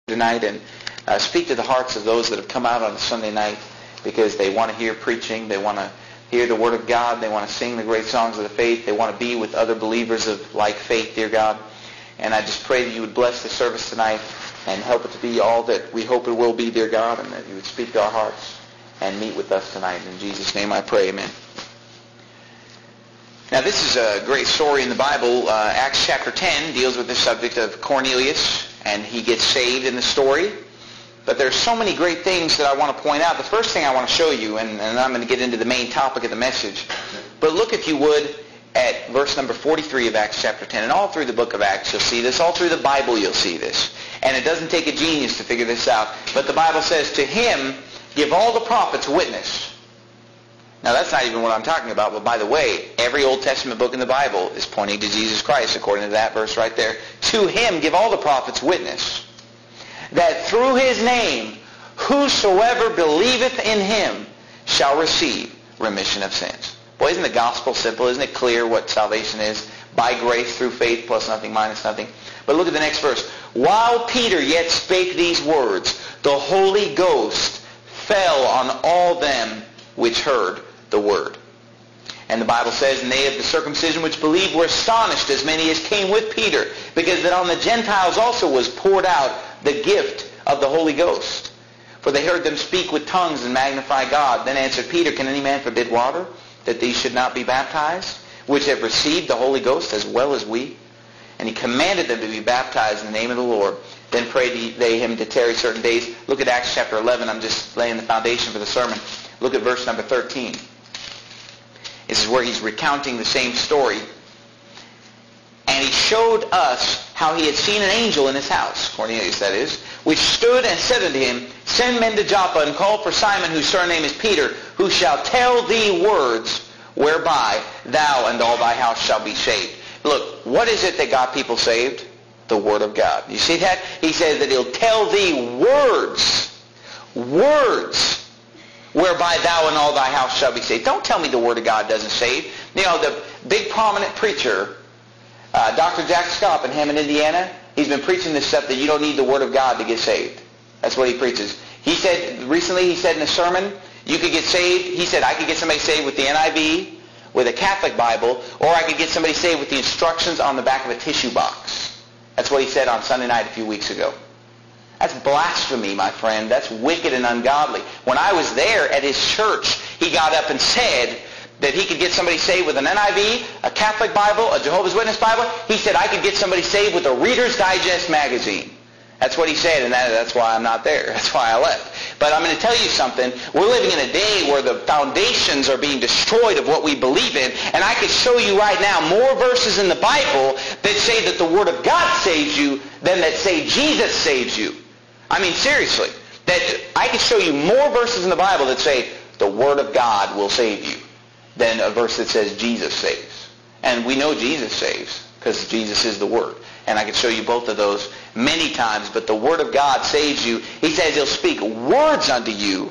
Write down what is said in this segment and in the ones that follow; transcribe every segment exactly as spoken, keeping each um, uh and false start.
tonight and uh, speak to the hearts of those that have come out on a Sunday night because they want to hear preaching, they want to hear the Word of God, they want to sing the great songs of the faith, they want to be with other believers of like faith, dear God. And I just pray that you would bless the service tonight and help it to be all that we hope it will be, dear God, and that you would speak to our hearts and meet with us tonight. In Jesus' name I pray, amen. Now this is a great story in the Bible. Uh, Acts chapter ten deals with the subject of Cornelius, and he gets saved in the story. But there's so many great things that I want to point out. The first thing I want to show you, and, and I'm going to get into the main topic of the message, but look, if you would, at verse number forty-three of Acts chapter ten. And all through the book of Acts you'll see this. All through the Bible you'll see this. And it doesn't take a genius to figure this out. But the Bible says, to him give all the prophets witness. Now that's not even what I'm talking about, but by the way, every Old Testament book in the Bible is pointing to Jesus Christ, according to that verse right there. To him give all the prophets witness, that through his name whosoever believeth in him shall receive remission of sins. Boy, isn't the gospel simple? Isn't it clear what salvation is? By grace through faith, plus nothing, minus nothing. But look at the next verse. While Peter yet spake these words, the Holy Ghost fell on all them which heard the word. And the Bible says, and they of the circumcision which believed were astonished, as many as came with Peter, because that on the Gentiles also was poured out the gift of the Holy Ghost. For they heard them speak with tongues and magnify God. Then answered Peter, can any man forbid water, that these should not be baptized, which have received the Holy Ghost as well as we? And he commanded them to be baptized in the name of the Lord. Then prayed they him to tarry certain days. Look at Acts chapter eleven. I'm just laying the foundation for the sermon. Look at verse number thirteen. This is where he's recounting the same story. And he showed us how he had seen an angel in his house, Cornelius that is, which stood and said unto him, send men to Joppa and call for Simon, whose surname is Peter, who shall tell thee words whereby thou and all thy house shall be saved. Look, what is it that got people saved? The Word of God. You see that? He says that he'll tell thee words. Words. Whereby thou and all thy house shall be saved. Don't tell me the Word of God doesn't save. You know, the big prominent preacher, uh, Doctor Jack Scopp in Hammond, Indiana, he's been preaching this stuff that you don't need the Word of God to get saved. That's what he preaches. He said, recently he said in a sermon, you could get saved. He said, I could get somebody saved with the N I V, with a Catholic Bible, or I could get somebody saved with the instructions on the back of a tissue box. That's what he said on Sunday night a few weeks ago. That's blasphemy, my friend. That's wicked and ungodly. When I was there at his church, he got up and said that he could get somebody saved with an N I V, a Catholic Bible, a Jehovah's Witness Bible. He said, I could get somebody saved with a Reader's Digest magazine. That's what he said, and that, that's why I'm not there. That's why I left. But I'm going to tell you something. We're living in a day where the foundations are being destroyed of what we believe in, and I could show you right now more verses in the Bible that say that the Word of God saves you than that say Jesus saves you. I mean, seriously, that I can show you more verses in the Bible that say the Word of God will save you than a verse that says Jesus saves. And we know Jesus saves because Jesus is the Word. And I can show you both of those many times, but the Word of God saves you. He says he'll speak words unto you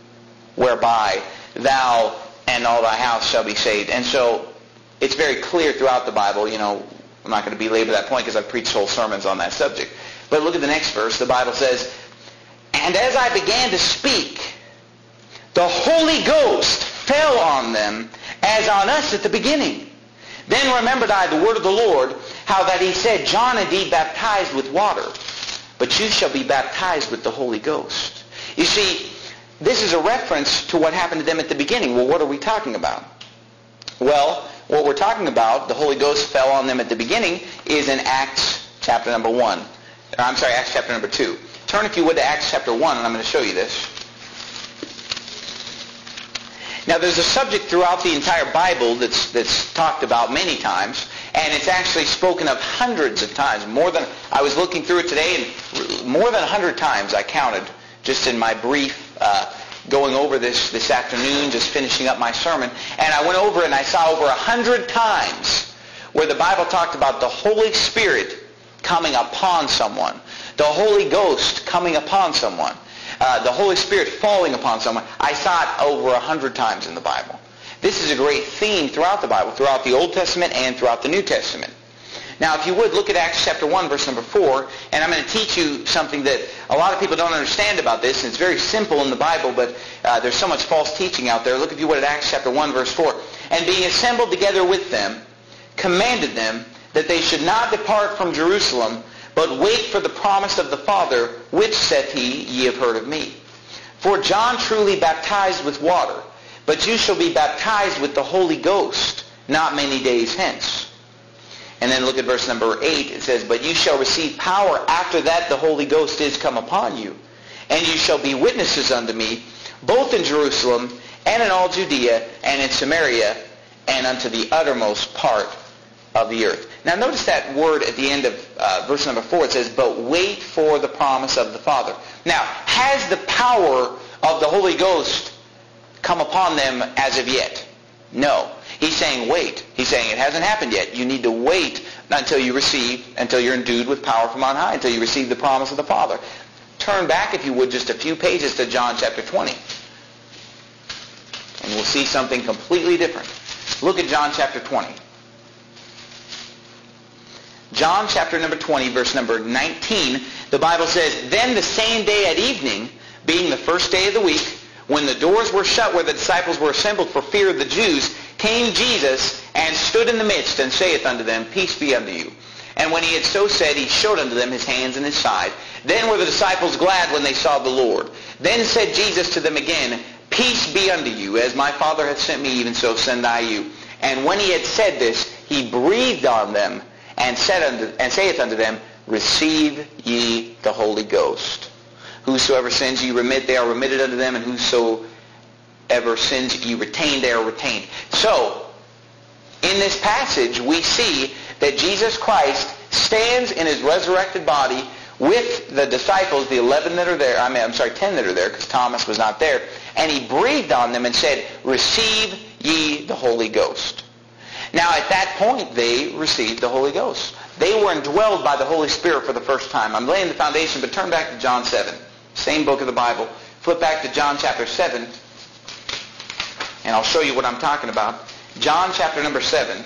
whereby thou and all thy house shall be saved. And so it's very clear throughout the Bible. You know, I'm not going to belabor that point because I've preached whole sermons on that subject. But look at the next verse. The Bible says, and as I began to speak, the Holy Ghost fell on them as on us at the beginning. Then remembered I the word of the Lord, how that he said, John indeed baptized with water, but you shall be baptized with the Holy Ghost. You see, this is a reference to what happened to them at the beginning. Well, what are we talking about? Well, what we're talking about, the Holy Ghost fell on them at the beginning, is in Acts chapter number one. I'm sorry, Acts chapter number two. Turn, if you would, to Acts chapter one, and I'm going to show you this. Now, there's a subject throughout the entire Bible that's that's talked about many times, and it's actually spoken of hundreds of times. More than, I was looking through it today, and more than a hundred times I counted just in my brief uh, going over this this afternoon, just finishing up my sermon. And I went over and I saw over a hundred times where the Bible talked about the Holy Spirit coming upon someone, the Holy Ghost coming upon someone, uh, the Holy Spirit falling upon someone. I saw it over a hundred times in the Bible. This is a great theme throughout the Bible, throughout the Old Testament and throughout the New Testament. Now, if you would, look at Acts chapter one, verse number four, and I'm going to teach you something that a lot of people don't understand about this, and it's very simple in the Bible, but uh, there's so much false teaching out there. Look, if you would, at Acts chapter one, verse four. And being assembled together with them, commanded them that they should not depart from Jerusalem, but wait for the promise of the Father, which, saith he, ye have heard of me. For John truly baptized with water, but you shall be baptized with the Holy Ghost not many days hence. And then look at verse number eight. It says, but you shall receive power after that the Holy Ghost is come upon you. And you shall be witnesses unto me, both in Jerusalem and in all Judea and in Samaria and unto the uttermost part of the earth. Now notice that word at the end of uh, verse number four. It says, but wait for the promise of the Father. Now, has the power of the Holy Ghost come upon them as of yet? No. He's saying wait. He's saying it hasn't happened yet. You need to wait until you receive, until you're endued with power from on high, until you receive the promise of the Father. Turn back, if you would, just a few pages to John chapter twenty. And we'll see something completely different. Look at John chapter twenty. John chapter number twenty, verse number nineteen, the Bible says, then the same day at evening, being the first day of the week, when the doors were shut where the disciples were assembled for fear of the Jews, came Jesus and stood in the midst and saith unto them, peace be unto you. And when he had so said, he showed unto them his hands and his side. Then were the disciples glad when they saw the Lord. Then said Jesus to them again, peace be unto you. As my Father hath sent me, even so send I you. And when he had said this, he breathed on them and said unto, and saith unto them, receive ye the Holy Ghost. Whosoever sins ye remit, they are remitted unto them, and whosoever sins ye retain, they are retained. So, in this passage, we see that Jesus Christ stands in his resurrected body with the disciples, the eleven that are there, I mean, I'm sorry, ten that are there, because Thomas was not there, and he breathed on them and said, receive ye the Holy Ghost. Now, at that point, they received the Holy Ghost. They were indwelled by the Holy Spirit for the first time. I'm laying the foundation, but turn back to John seven. Same book of the Bible. Flip back to John chapter seven, and I'll show you what I'm talking about. John chapter number seven.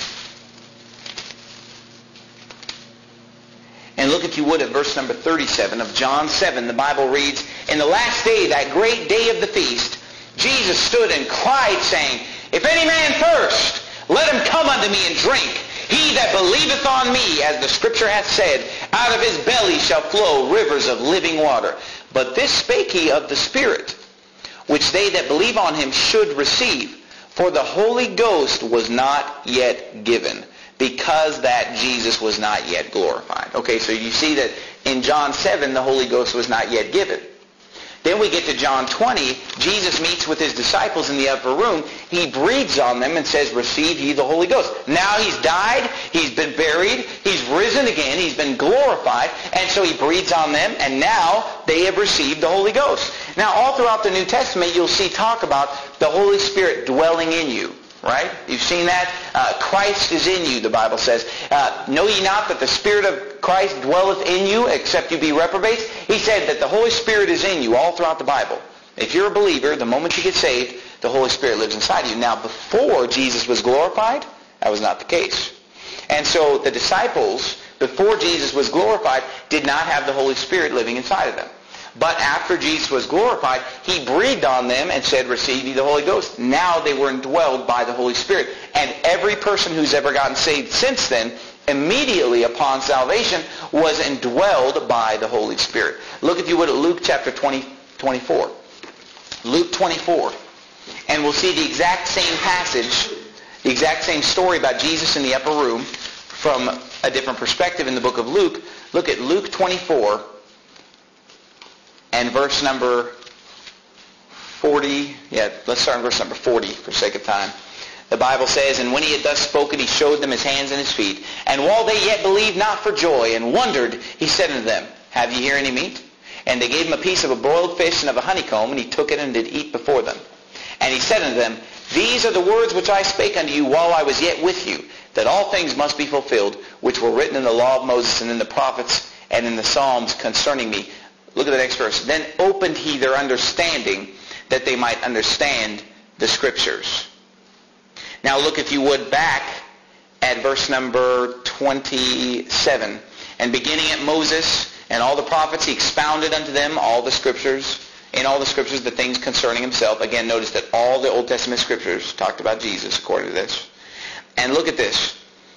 And look, if you would, at verse number thirty-seven of John seven. The Bible reads, in the last day, that great day of the feast, Jesus stood and cried, saying, if any man thirst, let him come unto me and drink. He that believeth on me, as the Scripture hath said, out of his belly shall flow rivers of living water. But this spake he of the Spirit, which they that believe on him should receive. For the Holy Ghost was not yet given, because that Jesus was not yet glorified. Okay, so you see that in John seven, the Holy Ghost was not yet given. Then we get to John twenty. Jesus meets with his disciples in the upper room. He breathes on them and says, receive ye the Holy Ghost. Now he's died, he's been buried, he's risen again, he's been glorified, and so he breathes on them, and now they have received the Holy Ghost. Now, all throughout the New Testament, you'll see talk about the Holy Spirit dwelling in you. Right? You've seen that? Uh, Christ is in you, the Bible says. Uh, know ye not that the Spirit of Christ dwelleth in you, except you be reprobates? He said that the Holy Spirit is in you all throughout the Bible. If you're a believer, the moment you get saved, the Holy Spirit lives inside you. Now, before Jesus was glorified, that was not the case. And so the disciples, before Jesus was glorified, did not have the Holy Spirit living inside of them. But after Jesus was glorified, he breathed on them and said, receive ye the Holy Ghost. Now they were indwelled by the Holy Spirit. And every person who's ever gotten saved since then, immediately upon salvation, was indwelled by the Holy Spirit. Look, if you would, at Luke chapter twenty, twenty-four. Luke twenty-four. And we'll see the exact same passage, the exact same story about Jesus in the upper room from a different perspective in the book of Luke. Look at Luke twenty-four. And verse number forty, yeah, let's start in verse number forty for sake of time. The Bible says, and when he had thus spoken, he showed them his hands and his feet. And while they yet believed not for joy, and wondered, he said unto them, have ye here any meat? And they gave him a piece of a broiled fish and of a honeycomb, and he took it and did eat before them. And he said unto them, these are the words which I spake unto you while I was yet with you, that all things must be fulfilled, which were written in the law of Moses and in the prophets and in the Psalms concerning me. Look at the next verse. Then opened he their understanding, that they might understand the Scriptures. Now look, if you would, back at verse number twenty-seven. And beginning at Moses and all the prophets, he expounded unto them all the scriptures, in all the scriptures the things concerning himself. Again, notice that all the Old Testament scriptures talked about Jesus according to this. And look at this.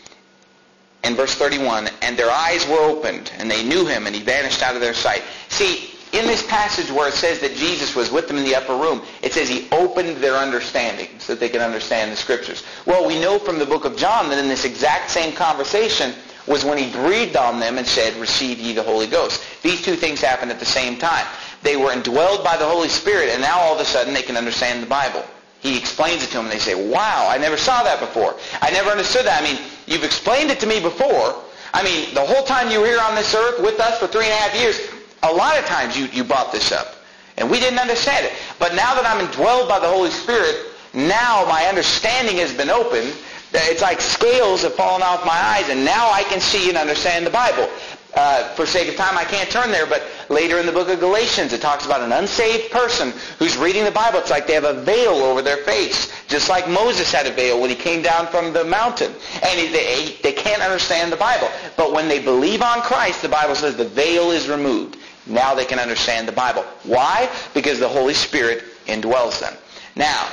In verse thirty-one, and their eyes were opened, and they knew him, and he vanished out of their sight. See, in this passage where it says that Jesus was with them in the upper room, it says he opened their understanding so that they could understand the scriptures. Well, we know from the book of John that in this exact same conversation was when he breathed on them and said, receive ye the Holy Ghost. These two things happened at the same time. They were indwelled by the Holy Spirit, and now all of a sudden they can understand the Bible. He explains it to them, and they say, wow, I never saw that before. I never understood that. I mean, you've explained it to me before. I mean, the whole time you were here on this earth with us for three and a half years, a lot of times you, you brought this up, and we didn't understand it. But now that I'm indwelled by the Holy Spirit, now my understanding has been opened. It's like scales have fallen off my eyes, and now I can see and understand the Bible. Uh, for sake of time, I can't turn there, but later in the book of Galatians, it talks about an unsaved person who's reading the Bible. It's like they have a veil over their face, just like Moses had a veil when he came down from the mountain. And he, they, they can't understand the Bible. But when they believe on Christ, the Bible says the veil is removed. Now they can understand the Bible. Why? Because the Holy Spirit indwells them. Now,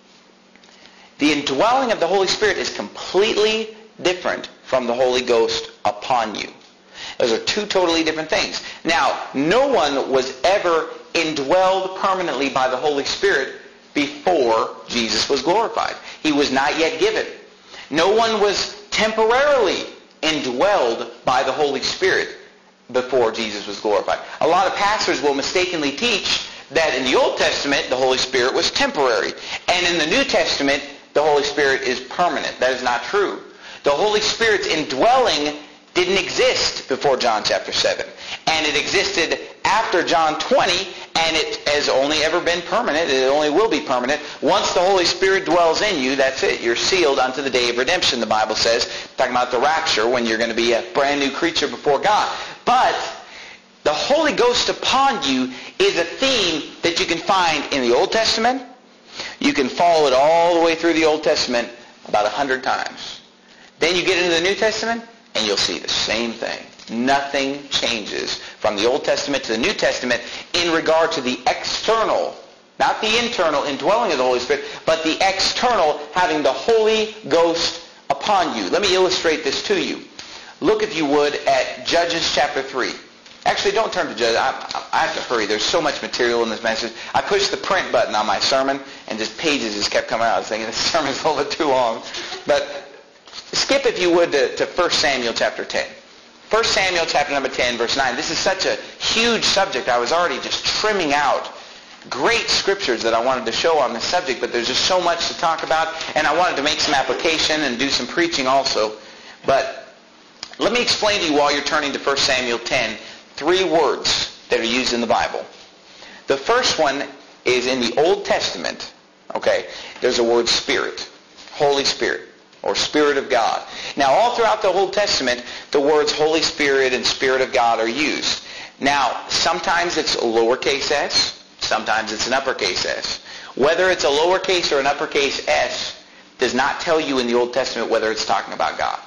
the indwelling of the Holy Spirit is completely different from the Holy Ghost upon you. Those are two totally different things. Now, no one was ever indwelled permanently by the Holy Spirit before Jesus was glorified. He was not yet given. No one was temporarily indwelled by the Holy Spirit before Jesus was glorified. A lot of pastors will mistakenly teach that in the Old Testament, the Holy Spirit was temporary. And in the New Testament, the Holy Spirit is permanent. That is not true. The Holy Spirit's indwelling didn't exist before John chapter seven. And it existed after John twenty, and it has only ever been permanent. It only will be permanent. Once the Holy Spirit dwells in you, that's it. You're sealed unto the day of redemption, the Bible says, talking about the rapture, when you're going to be a brand new creature before God. But the Holy Ghost upon you is a theme that you can find in the Old Testament. You can follow it all the way through the Old Testament about a hundred times. Then you get into the New Testament, and you'll see the same thing. Nothing changes from the Old Testament to the New Testament in regard to the external, not the internal indwelling of the Holy Spirit, but the external having the Holy Ghost upon you. Let me illustrate this to you. Look, if you would, at Judges chapter three. Actually, don't turn to Judges. I, I have to hurry. There's so much material in this message. I pushed the print button on my sermon, and just pages just kept coming out. I was thinking, this sermon's a little bit too long. But skip, if you would, to, to First Samuel chapter ten. First Samuel chapter number ten, verse nine. This is such a huge subject. I was already just trimming out great scriptures that I wanted to show on this subject, but there's just so much to talk about, and I wanted to make some application and do some preaching also. But let me explain to you, while you're turning to First Samuel ten, three words that are used in the Bible. The first one is in the Old Testament. Okay, there's a word Spirit, Holy Spirit, or Spirit of God. Now, all throughout the Old Testament, the words Holy Spirit and Spirit of God are used. Now, sometimes it's a lowercase s, sometimes it's an uppercase s. Whether it's a lowercase or an uppercase s does not tell you in the Old Testament whether it's talking about God.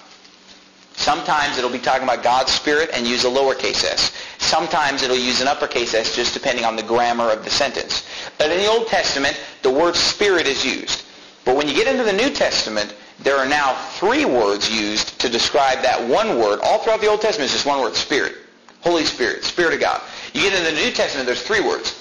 Sometimes it'll be talking about God's Spirit and use a lowercase s. Sometimes it'll use an uppercase s, just depending on the grammar of the sentence. But in the Old Testament, the word Spirit is used. But when you get into the New Testament, there are now three words used to describe that one word. All throughout the Old Testament is just one word, Spirit. Holy Spirit, Spirit of God. You get into the New Testament, there's three words.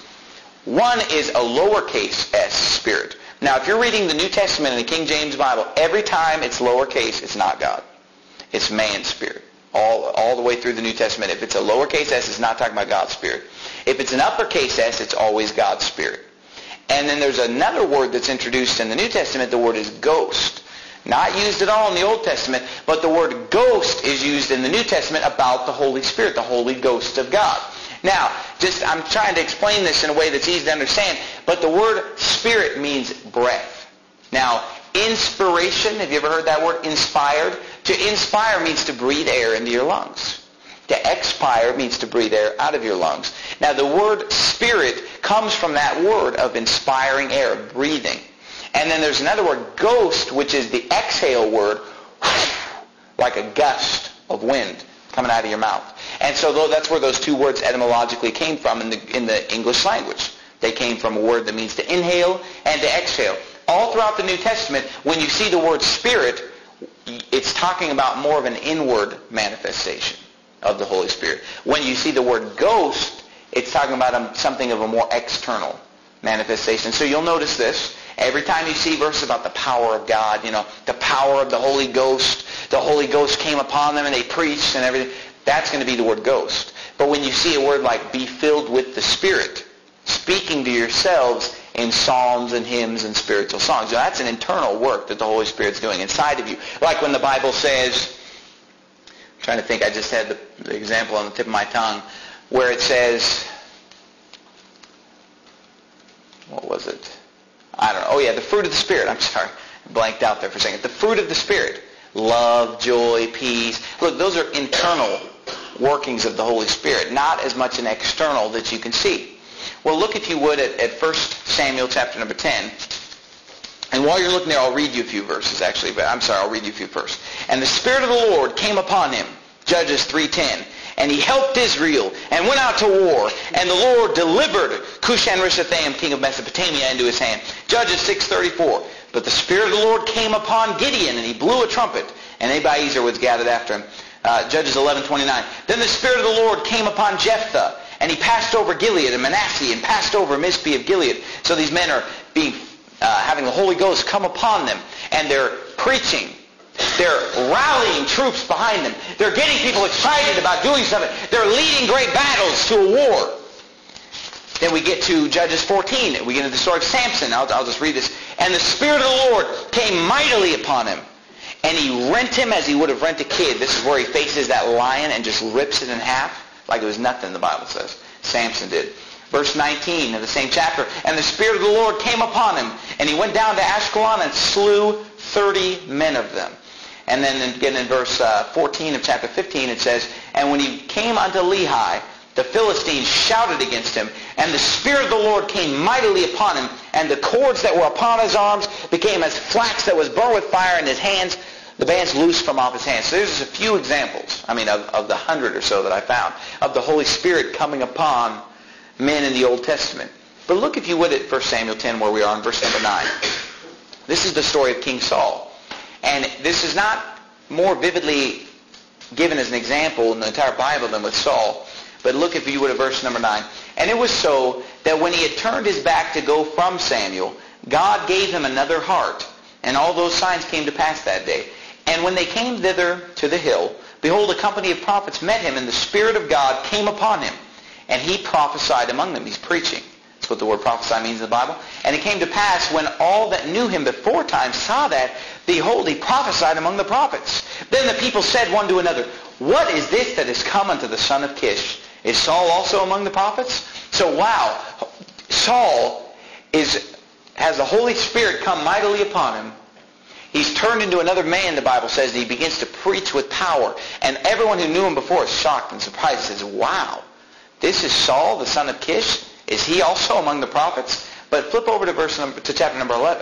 One is a lowercase s, Spirit. Now, if you're reading the New Testament in the King James Bible, every time it's lowercase, it's not God. It's man's spirit. All, all the way through the New Testament. If it's a lowercase s, it's not talking about God's Spirit. If it's an uppercase s, it's always God's Spirit. And then there's another word that's introduced in the New Testament. The word is ghost. Not used at all in the Old Testament, but the word ghost is used in the New Testament about the Holy Spirit, the Holy Ghost of God. Now, just I'm trying to explain this in a way that's easy to understand, but the word Spirit means breath. Now, inspiration, have you ever heard that word, inspired? To inspire means to breathe air into your lungs. To expire means to breathe air out of your lungs. Now, the word Spirit comes from that word of inspiring air, breathing. And then there's another word, ghost, which is the exhale word, like a gust of wind coming out of your mouth. And so though that's where those two words etymologically came from in the, in the English language. They came from a word that means to inhale and to exhale. All throughout the New Testament, when you see the word Spirit, it's talking about more of an inward manifestation of the Holy Spirit. When you see the word ghost, it's talking about a, something of a more external manifestation. So you'll notice this. Every time you see verses about the power of God, you know, the power of the Holy Ghost, the Holy Ghost came upon them and they preached and everything, that's going to be the word ghost. But when you see a word like be filled with the Spirit, speaking to yourselves in psalms and hymns and spiritual songs, that's an internal work that the Holy Spirit's doing inside of you. Like when the Bible says, I'm trying to think, I just had the, the example on the tip of my tongue, where it says, what was it? I don't know. Oh yeah, the fruit of the Spirit. I'm sorry. I blanked out there for a second. The fruit of the Spirit. Love, joy, peace. Look, those are internal workings of the Holy Spirit, not as much an external that you can see. Well, look, if you would, at, at First Samuel chapter number ten. And while you're looking there, I'll read you a few verses, actually. But I'm sorry, I'll read you a few first. And the Spirit of the Lord came upon him, Judges three ten. And he helped Israel and went out to war. And the Lord delivered Cushan-Rishathaim, king of Mesopotamia, into his hand. Judges six thirty-four. But the Spirit of the Lord came upon Gideon, and he blew a trumpet. And Abiezer was gathered after him. Uh, Judges eleven twenty-nine. Then the Spirit of the Lord came upon Jephthah, and he passed over Gilead and Manasseh, and passed over Mizpeh of Gilead. So these men are being, uh, having the Holy Ghost come upon them, and they're preaching. They're rallying troops behind them. They're getting people excited about doing something. They're leading great battles to a war. Then we get to Judges fourteen. We get into the story of Samson. I'll, I'll just read this. And the Spirit of the Lord came mightily upon him, and he rent him as he would have rent a kid. This is where he faces that lion and just rips it in half like it was nothing, the Bible says. Samson did. Verse nineteen of the same chapter. And the Spirit of the Lord came upon him, and he went down to Ashkelon and slew thirty men of them. And then again in verse uh, fourteen of chapter fifteen it says, and when he came unto Lehi, the Philistines shouted against him, and the Spirit of the Lord came mightily upon him, and the cords that were upon his arms became as flax that was burned with fire, in his hands the bands loosed from off his hands. So there's just a few examples, I mean, of, of the hundred or so that I found, of the Holy Spirit coming upon men in the Old Testament. But look, if you would, at First Samuel ten, where we are in verse number nine. This is the story of King Saul. And this is not more vividly given as an example in the entire Bible than with Saul. But look, if you would, at verse number nine. And it was so that when he had turned his back to go from Samuel, God gave him another heart. And all those signs came to pass that day. And when they came thither to the hill, behold, a company of prophets met him, and the Spirit of God came upon him. And he prophesied among them. He's preaching. That's what the word prophesy means in the Bible. And it came to pass, when all that knew him before time saw that, behold, he prophesied among the prophets. Then the people said one to another, what is this that is come unto the son of Kish? Is Saul also among the prophets? So wow, Saul is has the Holy Spirit come mightily upon him. He's turned into another man, the Bible says, and he begins to preach with power. And everyone who knew him before is shocked and surprised. Says, wow, this is Saul, the son of Kish? Is he also among the prophets? But flip over to verse number, to chapter number eleven.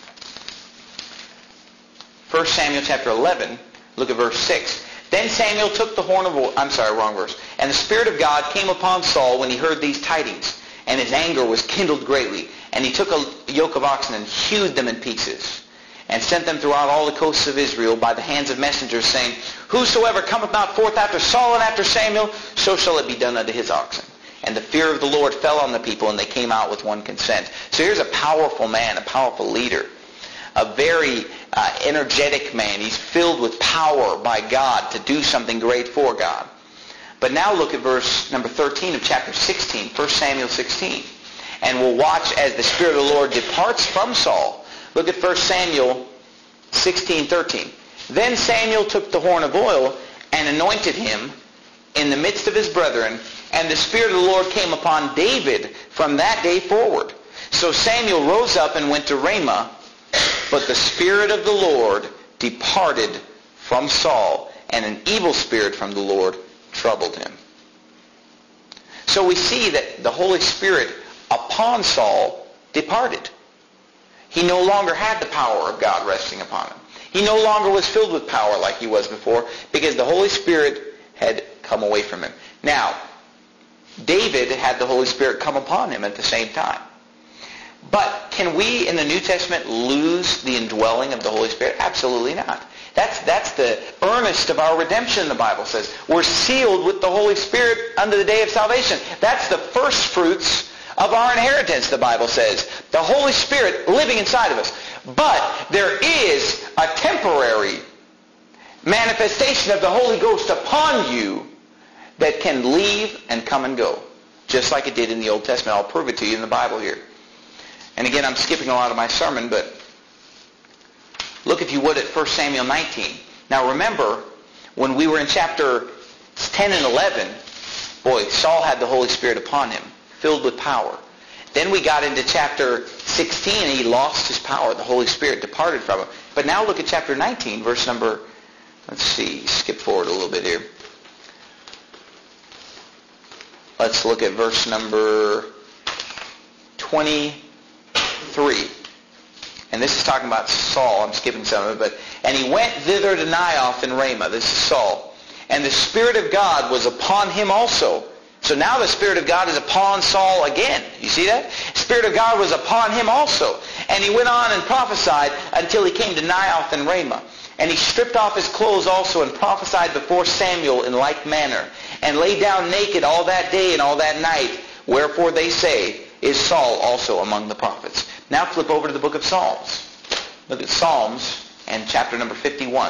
First Samuel chapter eleven, look at verse six. Then Samuel took the horn of oil, I'm sorry, wrong verse. And the Spirit of God came upon Saul when he heard these tidings, and his anger was kindled greatly. And he took a yoke of oxen and hewed them in pieces, and sent them throughout all the coasts of Israel by the hands of messengers, saying, whosoever cometh not forth after Saul and after Samuel, so shall it be done unto his oxen. And the fear of the Lord fell on the people, and they came out with one consent. So here's a powerful man, a powerful leader, a very uh, energetic man. He's filled with power by God to do something great for God. But now look at verse number thirteen of chapter sixteen, First Samuel sixteen. And we'll watch as the Spirit of the Lord departs from Saul. Look at First Samuel sixteen thirteen. Then Samuel took the horn of oil and anointed him in the midst of his brethren, and the Spirit of the Lord came upon David from that day forward. So Samuel rose up and went to Ramah, but the Spirit of the Lord departed from Saul, and an evil spirit from the Lord troubled him. So we see that the Holy Spirit upon Saul departed. He no longer had the power of God resting upon him. He no longer was filled with power like he was before because the Holy Spirit had come away from him. Now, David had the Holy Spirit come upon him at the same time. But can we in the New Testament lose the indwelling of the Holy Spirit? Absolutely not. That's, that's the earnest of our redemption, the Bible says. We're sealed with the Holy Spirit unto the day of salvation. That's the first fruits of our inheritance, the Bible says. The Holy Spirit living inside of us. But there is a temporary manifestation of the Holy Ghost upon you that can leave and come and go, just like it did in the Old Testament. I'll prove it to you in the Bible here. And again, I'm skipping a lot of my sermon, but look, if you would, at First Samuel nineteen. Now remember, when we were in chapter ten and eleven, boy, Saul had the Holy Spirit upon him, filled with power. Then we got into chapter sixteen, and he lost his power. The Holy Spirit departed from him. But now look at chapter nineteen, verse number, let's see, skip forward a little bit here. Let's look at verse number twenty-three. And this is talking about Saul. I'm skipping some of it. But, and he went thither to Naioth in Ramah. This is Saul. And the Spirit of God was upon him also. So now the Spirit of God is upon Saul again. You see that? Spirit of God was upon him also. And he went on and prophesied until he came to Naioth in Ramah. And he stripped off his clothes also and prophesied before Samuel in like manner. And lay down naked all that day and all that night. Wherefore they say, is Saul also among the prophets? Now flip over to the book of Psalms. Look at Psalms and chapter number fifty-one.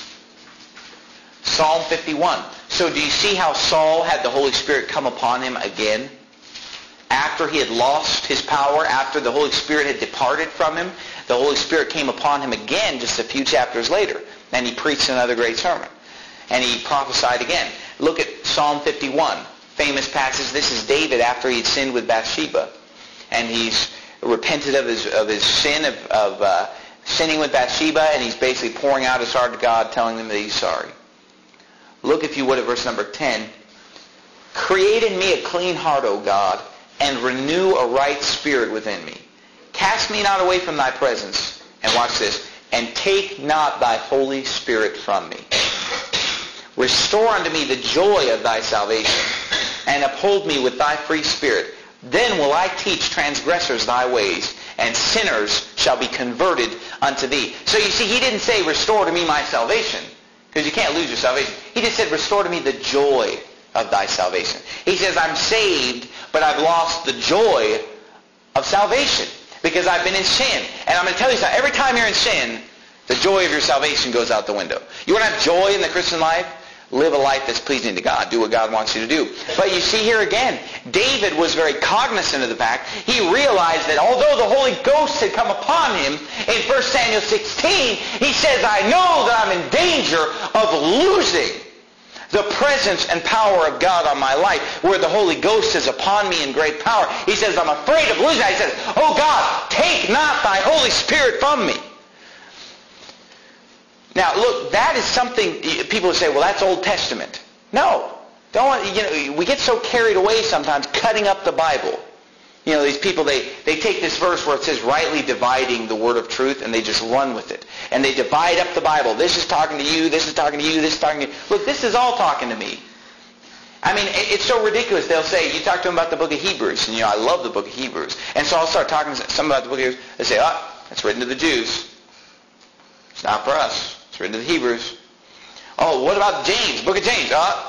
Psalm fifty-one. So do you see how Saul had the Holy Spirit come upon him again? After he had lost his power, after the Holy Spirit had departed from him, the Holy Spirit came upon him again just a few chapters later. And he preached another great sermon. And he prophesied again. Look at Psalm fifty-one. Famous passage. This is David after he'd sinned with Bathsheba. And he's repented of his of his sin of, of uh, sinning with Bathsheba, and he's basically pouring out his heart to God, telling them that he's sorry. Look, if you would, at verse number ten. Create in me a clean heart, O God, and renew a right spirit within me. Cast me not away from thy presence. And watch this. And take not thy Holy Spirit from me. Restore unto me the joy of thy salvation, and uphold me with thy free spirit. Then will I teach transgressors thy ways, and sinners shall be converted unto thee. So you see, he didn't say, restore to me my salvation, because you can't lose your salvation. He just said, restore to me the joy of thy salvation. He says, I'm saved, but I've lost the joy of salvation, because I've been in sin. And I'm going to tell you something. Every time you're in sin, the joy of your salvation goes out the window. You want to have joy in the Christian life? Live a life that's pleasing to God. Do what God wants you to do. But you see here again, David was very cognizant of the fact. He realized that although the Holy Ghost had come upon him in First Samuel sixteen, he says, I know that I'm in danger of losing the presence and power of God on my life, where the Holy Ghost is upon me in great power. He says, I'm afraid of losing it. He says, oh God, take not thy Holy Spirit from me. Now, look, that is something people say, well, that's Old Testament. No. Don't, you know, we get so carried away sometimes cutting up the Bible. You know, these people, they, they take this verse where it says rightly dividing the word of truth, and they just run with it. And they divide up the Bible. This is talking to you, this is talking to you, this is talking to you. Look, this is all talking to me. I mean, it's so ridiculous. They'll say, you talk to them about the book of Hebrews, and you know, I love the book of Hebrews. And so I'll start talking to some about the book of Hebrews. They say, oh, it's written to the Jews. It's not for us. It's written to the Hebrews. Oh, what about James? Book of James. Uh,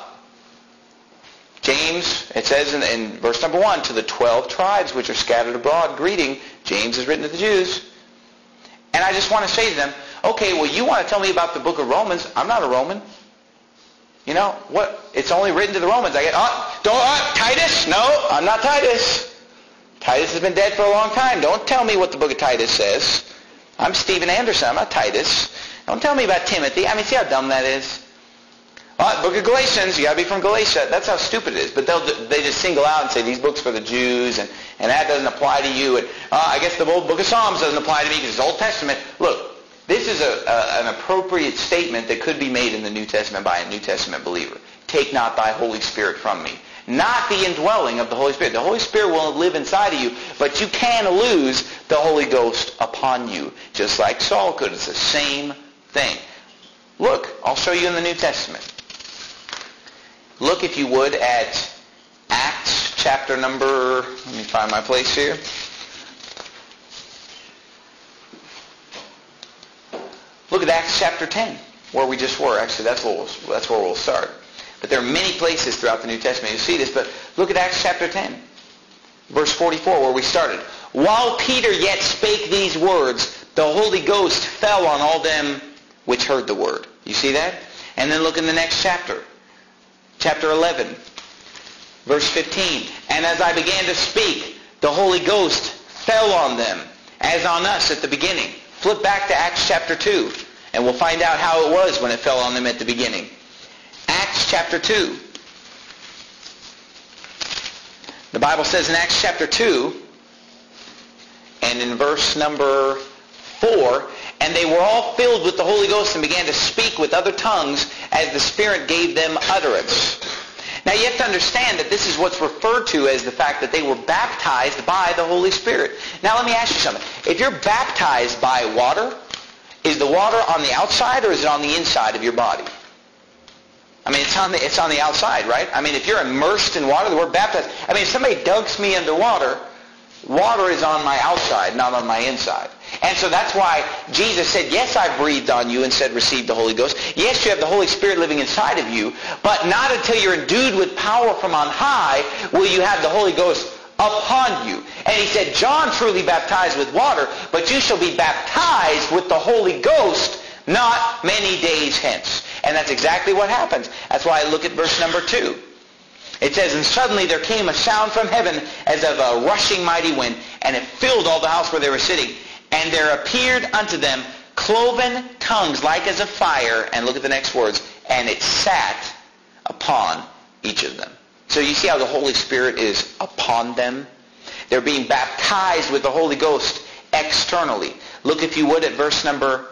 James, it says in, in verse number one, to the twelve tribes which are scattered abroad, greeting. James is written to the Jews. And I just want to say to them, okay, well, you want to tell me about the book of Romans. I'm not a Roman. You know, what? It's only written to the Romans. I get, oh, don't, uh, Titus? No, I'm not Titus. Titus has been dead for a long time. Don't tell me what the book of Titus says. I'm Stephen Anderson. I'm not Titus. Don't tell me about Timothy. I mean, see how dumb that is? Oh, book of Galatians, you got to be from Galatia. That's how stupid it is. But they'll they just single out and say these books for the Jews, and, and that doesn't apply to you. And uh, I guess the old book of Psalms doesn't apply to me because it's Old Testament. Look, this is a, a, an appropriate statement that could be made in the New Testament by a New Testament believer. Take not thy Holy Spirit from me. Not the indwelling of the Holy Spirit. The Holy Spirit will live inside of you, but you can lose the Holy Ghost upon you, just like Saul could. It's the same thing. Look, I'll show you in the New Testament. Look, if you would, at Acts chapter number, let me find my place here. Look at Acts chapter ten, where we just were. Actually, that's where we'll, that's where we'll start. But there are many places throughout the New Testament you see this, but look at Acts chapter ten, verse forty-four, where we started. While Peter yet spake these words, the Holy Ghost fell on all them which heard the word. You see that? And then look in the next chapter. Chapter eleven, verse fifteen. And as I began to speak, the Holy Ghost fell on them, as on us at the beginning. Flip back to Acts chapter two, and we'll find out how it was when it fell on them at the beginning. Acts chapter two. The Bible says in Acts chapter two, and in verse number four, and they were all filled with the Holy Ghost and began to speak with other tongues as the Spirit gave them utterance. Now you have to understand that this is what's referred to as the fact that they were baptized by the Holy Spirit. Now let me ask you something. If you're baptized by water, is the water on the outside or is it on the inside of your body? I mean, it's on the, it's on the outside, right? I mean, if you're immersed in water, the word baptized, I mean, if somebody dunks me underwater, water is on my outside, not on my inside. And so that's why Jesus said, yes, I breathed on you and said, receive the Holy Ghost. Yes, you have the Holy Spirit living inside of you, but not until you're endued with power from on high will you have the Holy Ghost upon you. And he said, John truly baptized with water, but you shall be baptized with the Holy Ghost not many days hence. And that's exactly what happens. That's why I look at verse number two. It says, and suddenly there came a sound from heaven as of a rushing mighty wind, and it filled all the house where they were sitting. And there appeared unto them cloven tongues like as of fire, and look at the next words, and it sat upon each of them. So you see how the Holy Spirit is upon them? They're being baptized with the Holy Ghost externally. Look, if you would, at verse number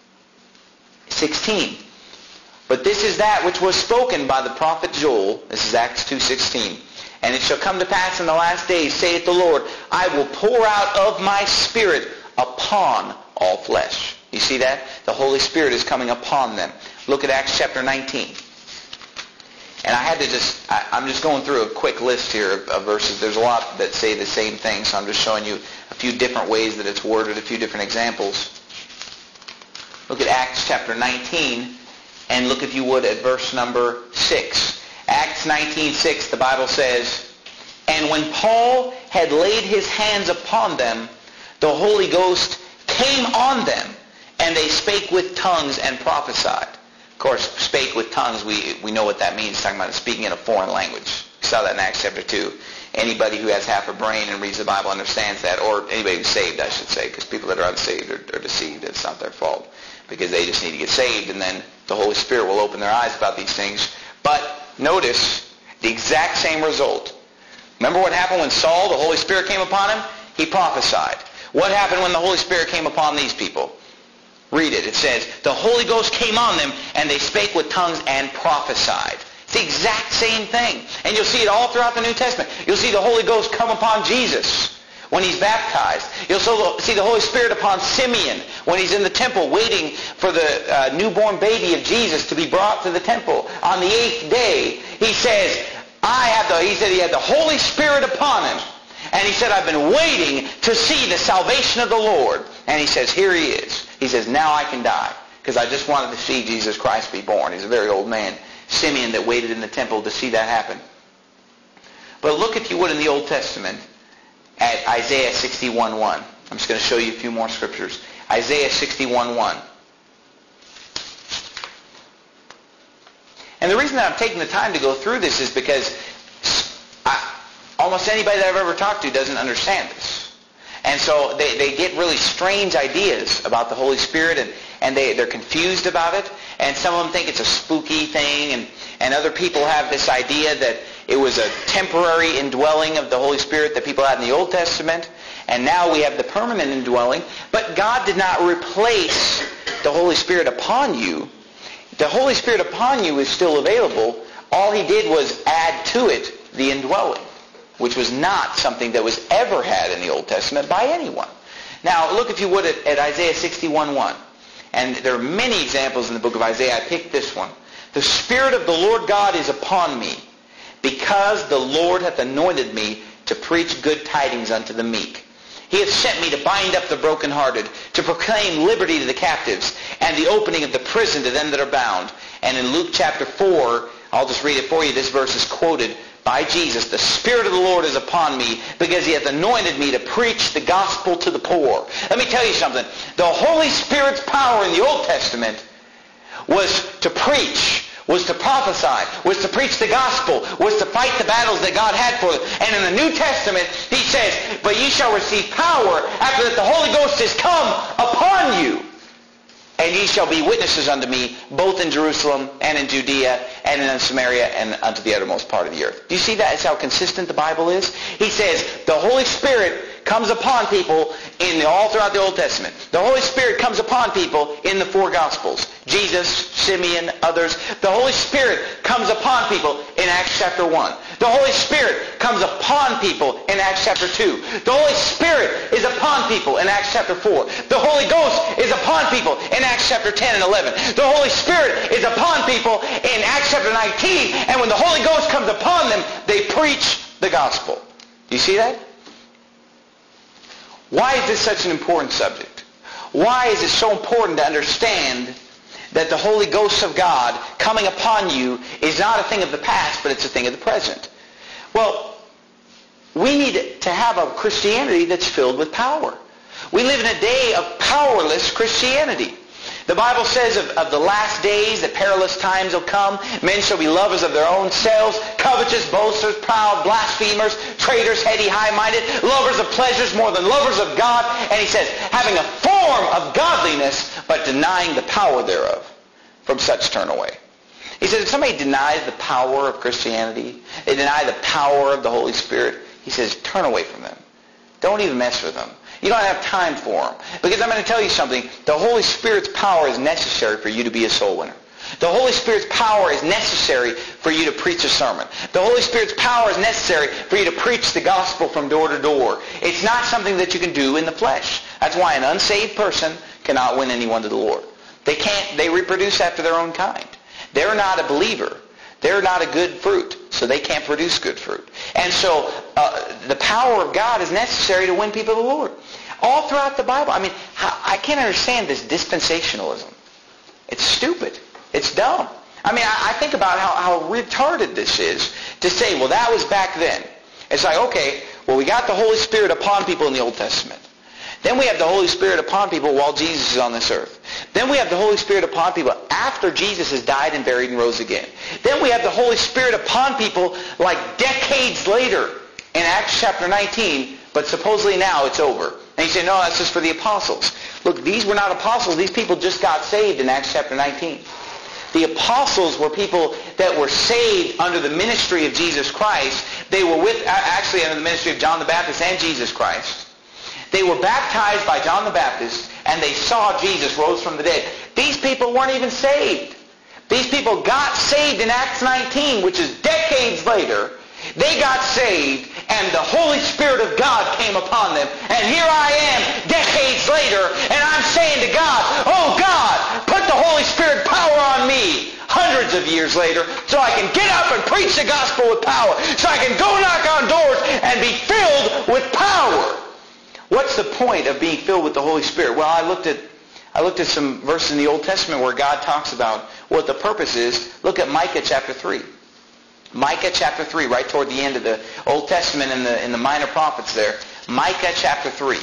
sixteen. But this is that which was spoken by the prophet Joel. This is Acts two sixteen. And it shall come to pass in the last days, saith the Lord, I will pour out of my Spirit upon all flesh. You see that? The Holy Spirit is coming upon them. Look at Acts chapter nineteen. And I had to just, I, I'm just going through a quick list here of, of verses. There's a lot that say the same thing, so I'm just showing you a few different ways that it's worded, a few different examples. Look at Acts chapter nineteen. And look, if you would, at verse number six. Acts nineteen six, the Bible says, and when Paul had laid his hands upon them, the Holy Ghost came on them, and they spake with tongues and prophesied. Of course, spake with tongues, we, we know what that means. It's talking about speaking in a foreign language. We saw that in Acts chapter two. Anybody who has half a brain and reads the Bible understands that, or anybody who's saved, I should say, because people that are unsaved are, are deceived. It's not their fault, because they just need to get saved, and then the Holy Spirit will open their eyes about these things. But notice the exact same result. Remember what happened when Saul, the Holy Spirit came upon him? He prophesied. What happened when the Holy Spirit came upon these people? Read it. It says, the Holy Ghost came on them, and they spake with tongues and prophesied. It's the exact same thing. And you'll see it all throughout the New Testament. You'll see the Holy Ghost come upon Jesus when he's baptized. You'll see the Holy Spirit upon Simeon when he's in the temple waiting for the uh, newborn baby of Jesus to be brought to the temple. On the eighth day, he says, I have the, he said he had the Holy Spirit upon him. And he said, I've been waiting to see the salvation of the Lord. And he says, here he is. He says, now I can die, because I just wanted to see Jesus Christ be born. He's a very old man. Simeon that waited in the temple to see that happen. But look, if you would, in the Old Testament at Isaiah sixty-one one. I'm just going to show you a few more scriptures. Isaiah sixty-one one. And the reason that I'm taking the time to go through this is because I, almost anybody that I've ever talked to doesn't understand this. And so they, they get really strange ideas about the Holy Spirit, and, and they, they're confused about it. And some of them think it's a spooky thing, and, and other people have this idea that it was a temporary indwelling of the Holy Spirit that people had in the Old Testament, and now we have the permanent indwelling. But God did not replace the Holy Spirit upon you. The Holy Spirit upon you is still available. All he did was add to it the indwelling, which was not something that was ever had in the Old Testament by anyone. Now, look, if you would, at, at Isaiah sixty-one one. And there are many examples in the book of Isaiah. I picked this one. The Spirit of the Lord God is upon me, because the Lord hath anointed me to preach good tidings unto the meek. He hath sent me to bind up the brokenhearted, to proclaim liberty to the captives, and the opening of the prison to them that are bound. And in Luke chapter four, I'll just read it for you. This verse is quoted by Jesus. The Spirit of the Lord is upon me, because he hath anointed me to preach the gospel to the poor. Let me tell you something. The Holy Spirit's power in the Old Testament was to preach, was to prophesy, was to preach the gospel, was to fight the battles that God had for them. And in the New Testament, he says, but ye shall receive power after that the Holy Ghost is come upon you. And ye shall be witnesses unto me, both in Jerusalem and in Judea and in Samaria and unto the uttermost part of the earth. Do you see that? It's how consistent the Bible is. He says the Holy Spirit comes upon people in the, all throughout the Old Testament. The Holy Spirit comes upon people in the four Gospels. Jesus, Simeon, others. The Holy Spirit comes upon people in Acts chapter one. The Holy Spirit comes upon people in Acts chapter two. The Holy Spirit is upon people in Acts chapter four. The Holy Ghost is upon people in Acts chapter ten and eleven. The Holy Spirit is upon people in Acts chapter nineteen. And when the Holy Ghost comes upon them, they preach the gospel. Do you see that? Why is this such an important subject? Why is it so important to understand that the Holy Ghost of God coming upon you is not a thing of the past, but it's a thing of the present? Well, we need to have a Christianity that's filled with power. We live in a day of powerless Christianity. The Bible says of, of the last days that perilous times will come. Men shall be lovers of their own selves, covetous, boasters, proud, blasphemers, traitors, heady, high-minded, lovers of pleasures more than lovers of God. And he says, having a form of godliness, but denying the power thereof. From such turn away. He says, if somebody denies the power of Christianity, they deny the power of the Holy Spirit, he says, turn away from them. Don't even mess with them. You don't have time for them. Because I'm going to tell you something. The Holy Spirit's power is necessary for you to be a soul winner. The Holy Spirit's power is necessary for you to preach a sermon. The Holy Spirit's power is necessary for you to preach the gospel from door to door. It's not something that you can do in the flesh. That's why an unsaved person cannot win anyone to the Lord. They can't, they reproduce after their own kind. They're not a believer. They're not a good fruit, so they can't produce good fruit. And so uh, the power of God is necessary to win people to the Lord. All throughout the Bible. I mean, how, I can't understand this dispensationalism. It's stupid. It's dumb. I mean, I, I think about how, how retarded this is to say, well, that was back then. It's like, okay, well, we got the Holy Spirit upon people in the Old Testament. Then we have the Holy Spirit upon people while Jesus is on this earth. Then we have the Holy Spirit upon people after Jesus has died and buried and rose again. Then we have the Holy Spirit upon people like decades later in Acts chapter nineteen, but supposedly now it's over. And you say, no, that's just for the apostles. Look, these were not apostles. These people just got saved in Acts chapter nineteen. The apostles were people that were saved under the ministry of Jesus Christ. They were with, actually under the ministry of John the Baptist and Jesus Christ. They were baptized by John the Baptist, and they saw Jesus rose from the dead. These people weren't even saved. These people got saved in Acts nineteen, which is decades later. They got saved, and the Holy Spirit of God came upon them. And here I am, decades later, and I'm saying to God, oh God, put the Holy Spirit power on me, hundreds of years later, so I can get up and preach the gospel with power, so I can go knock on doors and be filled with power. What's the point of being filled with the Holy Spirit? Well, I looked at I looked at some verses in the Old Testament where God talks about what the purpose is. Look at Micah chapter three. Micah chapter three, right toward the end of the Old Testament in the in the minor prophets there. Micah chapter three.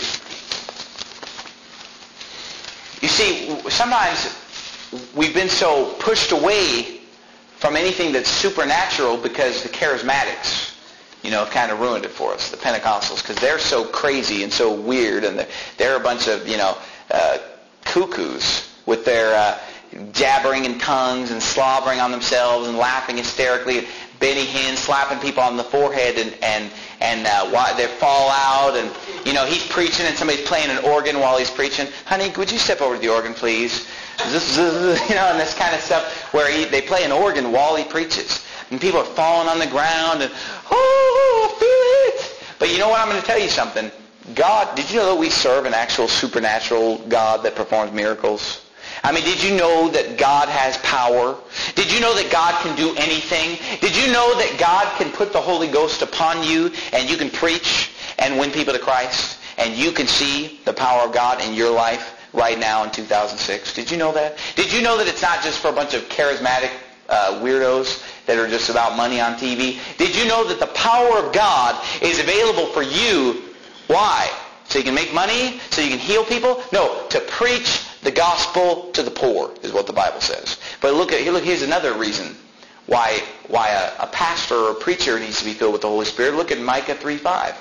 You see, sometimes we've been so pushed away from anything that's supernatural because the charismatics, you know, kind of ruined it for us, the Pentecostals, because they're so crazy and so weird, and they're, they're a bunch of, you know, uh, cuckoos with their uh, jabbering in tongues and slobbering on themselves and laughing hysterically. Benny Hinn slapping people on the forehead and and and uh, why they fall out, and you know he's preaching and somebody's playing an organ while he's preaching. Honey, would you step over to the organ, please? You know, and this kind of stuff where he, they play an organ while he preaches, and people are falling on the ground and oh, I feel it. But you know what? I'm going to tell you something. God, did you know that we serve an actual supernatural God that performs miracles? I mean, did you know that God has power? Did you know that God can do anything? Did you know that God can put the Holy Ghost upon you and you can preach and win people to Christ? And you can see the power of God in your life right now in two thousand six. Did you know that? Did you know that it's not just for a bunch of charismatic uh, weirdos that are just about money on T V? Did you know that the power of God is available for you? Why? So you can make money? So you can heal people? No, to preach the gospel to the poor is what the Bible says. But look at look. Here's another reason why why a, a pastor or a preacher needs to be filled with the Holy Spirit. Look at Micah three five.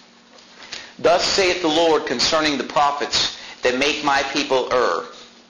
Thus saith the Lord concerning the prophets that make my people err,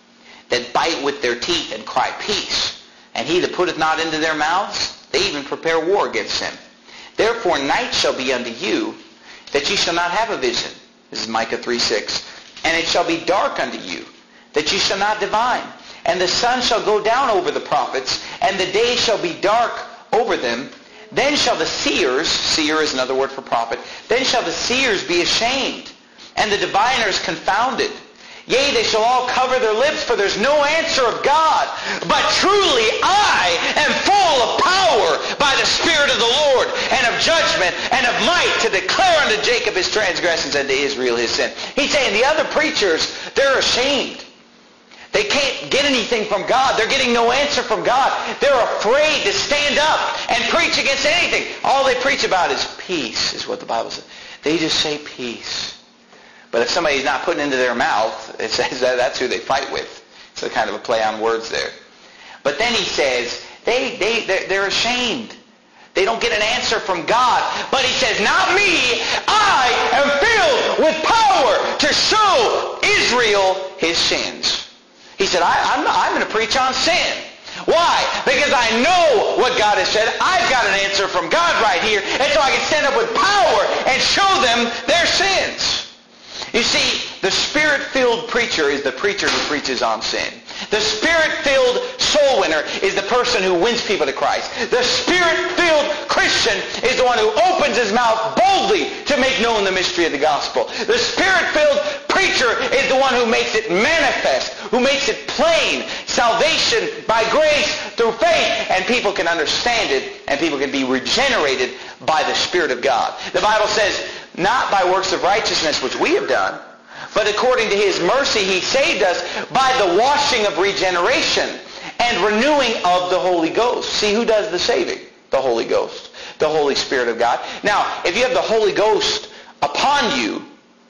that bite with their teeth and cry peace, and he that putteth not into their mouths, they even prepare war against him. Therefore night shall be unto you, that ye shall not have a vision. This is Micah three six. And it shall be dark unto you, that ye shall not divine. And the sun shall go down over the prophets, and the day shall be dark over them. Then shall the seers, seer is another word for prophet, then shall the seers be ashamed, and the diviners confounded. Yea, they shall all cover their lips, for there's no answer of God. But truly I am full of power by the Spirit of the Lord, and of judgment, and of might, to declare unto Jacob his transgressions, and to Israel his sin. He's saying the other preachers, they're ashamed. They can't get anything from God. They're getting no answer from God. They're afraid to stand up and preach against anything. All they preach about is peace, is what the Bible says. They just say peace. But if somebody's not putting it into their mouth, it says that that's who they fight with. It's a kind of a play on words there. But then he says, they, they, they're, they're ashamed. They don't get an answer from God. But he says, not me. I am filled with power to show Israel his sins. He said, I, I'm, I'm going to preach on sin. Why? Because I know what God has said. I've got an answer from God right here. And so I can stand up with power and show them their sins. You see, the Spirit-filled preacher is the preacher who preaches on sin. The Spirit-filled soul winner is the person who wins people to Christ. The Spirit-filled Christian is the one who opens his mouth boldly to make known the mystery of the gospel. The Spirit-filled preacher is the one who makes it manifest, who makes it plain. Salvation by grace through faith, and people can understand it, and people can be regenerated by the Spirit of God. The Bible says, not by works of righteousness which we have done, but according to his mercy he saved us by the washing of regeneration and renewing of the Holy Ghost. See, who does the saving? The Holy Ghost. The Holy Spirit of God. Now, if you have the Holy Ghost upon you,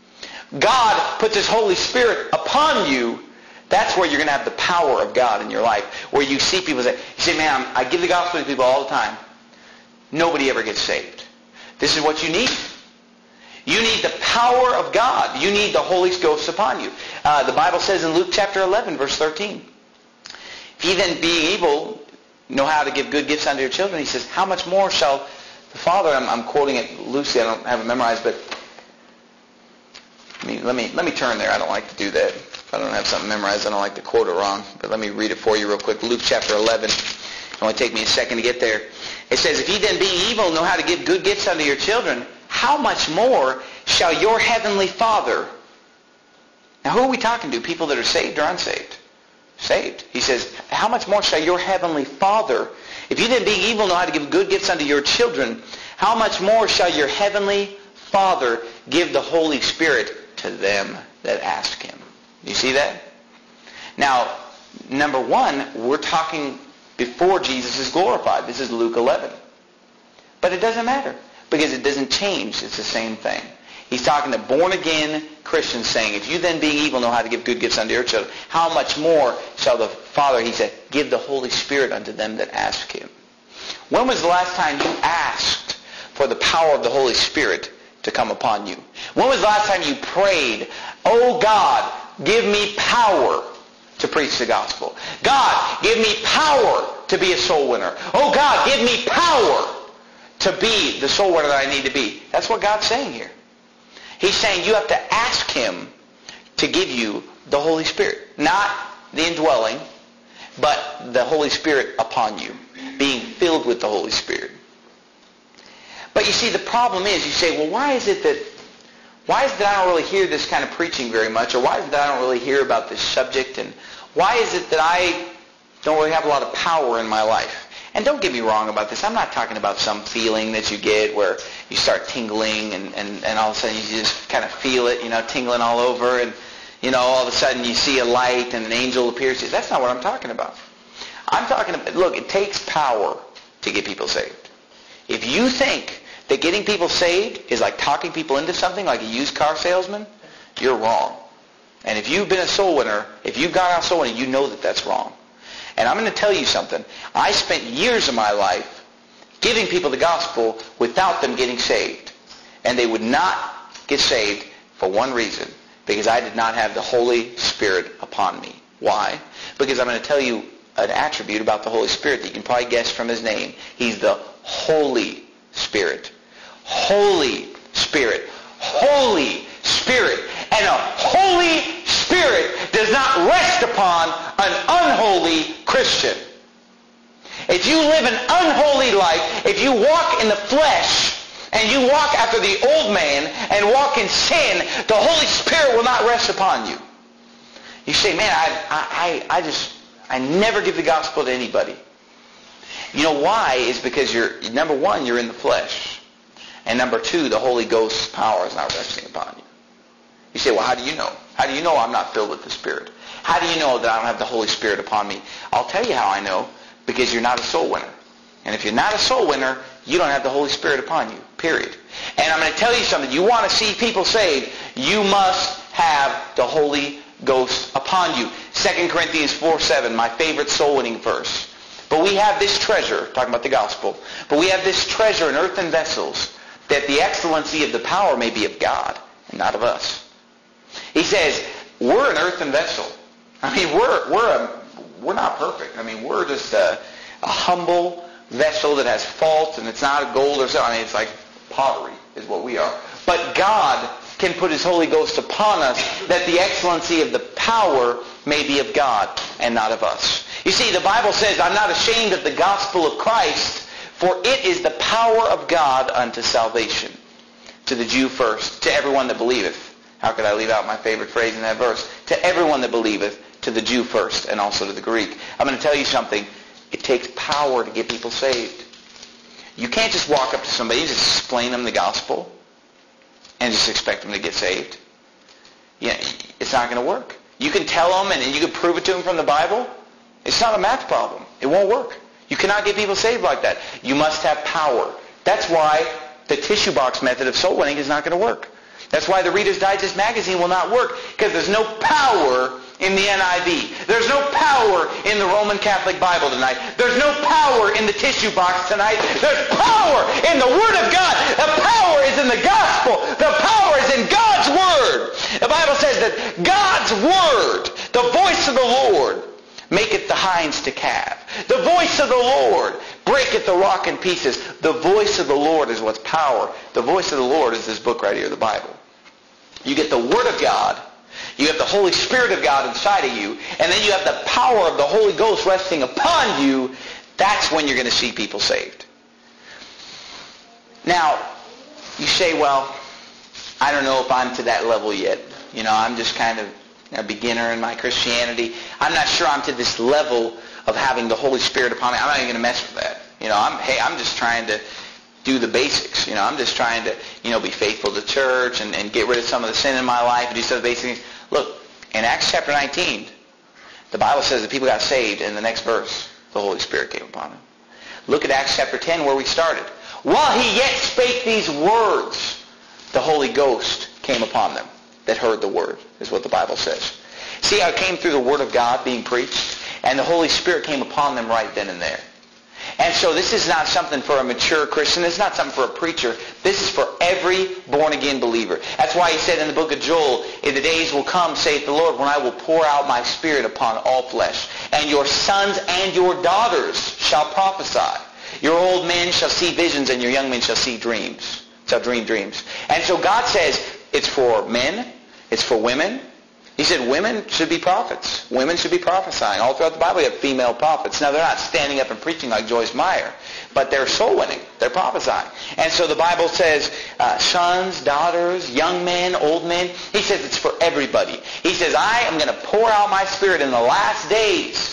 God puts his Holy Spirit upon you, that's where you're going to have the power of God in your life. Where you see people say, you say, man, I give the gospel to people all the time. Nobody ever gets saved. This is what you need. You need the power of God. You need the Holy Ghost upon you. Uh, the Bible says in Luke chapter eleven, verse thirteen, if ye then being evil know how to give good gifts unto your children, he says, how much more shall the Father, I'm, I'm quoting it loosely, I don't have it memorized, but let me, let me, let me turn there. I don't like to do that. If I don't have something memorized, I don't like to quote it wrong. But let me read it for you real quick. Luke chapter eleven. It'll only take me a second to get there. It says, if ye then being evil know how to give good gifts unto your children, how much more shall your heavenly Father... Now who are we talking to? People that are saved or unsaved? Saved. He says, how much more shall your heavenly Father... If you then being evil know how to give good gifts unto your children, how much more shall your heavenly Father give the Holy Spirit to them that ask him? You see that? Now, number one, we're talking before Jesus is glorified. This is Luke eleven. But it doesn't matter, because it doesn't change. It's the same thing. He's talking to born-again Christians saying, if you then being evil know how to give good gifts unto your children, how much more shall the Father, he said, give the Holy Spirit unto them that ask him? When was the last time you asked for the power of the Holy Spirit to come upon you? When was the last time you prayed, oh God, give me power to preach the gospel? God, give me power to be a soul winner. Oh God, give me power to be the soul winner that I need to be. That's what God's saying here. He's saying you have to ask him to give you the Holy Spirit. Not the indwelling, but the Holy Spirit upon you. Being filled with the Holy Spirit. But you see, the problem is, you say, well, why is it that why is it that I don't really hear this kind of preaching very much? Or why is it that I don't really hear about this subject? And Why is it that I don't really have a lot of power in my life? And don't get me wrong about this. I'm not talking about some feeling that you get where you start tingling and, and, and all of a sudden you just kind of feel it, you know, tingling all over, and, you know, all of a sudden you see a light and an angel appears to you. That's not what I'm talking about. I'm talking about, look, it takes power to get people saved. If you think that getting people saved is like talking people into something like a used car salesman, you're wrong. And if you've been a soul winner, if you've gone out soul winning, you know that that's wrong. And I'm going to tell you something. I spent years of my life giving people the gospel without them getting saved. And they would not get saved for one reason. Because I did not have the Holy Spirit upon me. Why? Because I'm going to tell you an attribute about the Holy Spirit that you can probably guess from his name. He's the Holy Spirit. Holy Spirit. Holy Spirit. And a Holy Spirit does not rest upon an unholy Christian. If you live an unholy life, if you walk in the flesh, and you walk after the old man and walk in sin, the Holy Spirit will not rest upon you. You say, man, I, I, I just, I never give the gospel to anybody. You know why? Is because you're, number one, you're in the flesh. And number two, the Holy Ghost's power is not resting upon you. You say, well, how do you know? How do you know I'm not filled with the Spirit? How do you know that I don't have the Holy Spirit upon me? I'll tell you how I know. Because you're not a soul winner. And if you're not a soul winner, you don't have the Holy Spirit upon you, period. And I'm going to tell you something. You want to see people saved, you must have the Holy Ghost upon you. Second Corinthians four seven, my favorite soul-winning verse. But we have this treasure, talking about the gospel, but we have this treasure in earthen vessels, that the excellency of the power may be of God and not of us. He says, we're an earthen vessel. I mean, we're we're a, we're not perfect. I mean, we're just a, a humble vessel that has faults, and it's not a gold or something. I mean, it's like pottery is what we are. But God can put his Holy Ghost upon us, that the excellency of the power may be of God and not of us. You see, the Bible says, I'm not ashamed of the gospel of Christ, for it is the power of God unto salvation. To the Jew first, to everyone that believeth. How could I leave out my favorite phrase in that verse? To everyone that believeth, to the Jew first, and also to the Greek. I'm going to tell you something. It takes power to get people saved. You can't just walk up to somebody and just explain them the gospel and just expect them to get saved. Yeah, it's not going to work. You can tell them and you can prove it to them from the Bible. It's not a math problem. It won't work. You cannot get people saved like that. You must have power. That's why the tissue box method of soul winning is not going to work. That's why the Reader's Digest magazine will not work, because there's no power in the N I V. There's no power in the Roman Catholic Bible tonight. There's no power in the tissue box tonight. There's power in the Word of God. The power is in the gospel. The power is in God's Word. The Bible says that God's Word, the voice of the Lord, maketh the hinds to calve. The voice of the Lord breaketh the rock in pieces. The voice of the Lord is what's power. The voice of the Lord is this book right here, the Bible. You get the Word of God. You have the Holy Spirit of God inside of you. And then you have the power of the Holy Ghost resting upon you. That's when you're going to see people saved. Now, you say, well, I don't know if I'm to that level yet. You know, I'm just kind of a beginner in my Christianity. I'm not sure I'm to this level of having the Holy Spirit upon me. I'm not even going to mess with that. You know, I'm hey, I'm just trying to do the basics. You know, I'm just trying to, you know, be faithful to church and, and get rid of some of the sin in my life and do some of the basic things. Look, in Acts chapter nineteen, the Bible says that people got saved. In the next verse, the Holy Spirit came upon them. Look at Acts chapter ten where we started. While he yet spake these words, the Holy Ghost came upon them that heard the word, is what the Bible says. See how it came through the Word of God being preached? And the Holy Spirit came upon them right then and there. And so this is not something for a mature Christian. This is not something for a preacher. This is for every born-again believer. That's why he said in the book of Joel, in the days will come, saith the Lord, when I will pour out my Spirit upon all flesh. And your sons and your daughters shall prophesy. Your old men shall see visions, and your young men shall see dreams. Shall dream dreams. And so God says it's for men. It's for women. He said women should be prophets. Women should be prophesying. All throughout the Bible you have female prophets. Now they're not standing up and preaching like Joyce Meyer. but they're soul winning. They're prophesying. And so the Bible says uh, sons, daughters, young men, old men. He says it's for everybody. He says, I am going to pour out my Spirit in the last days.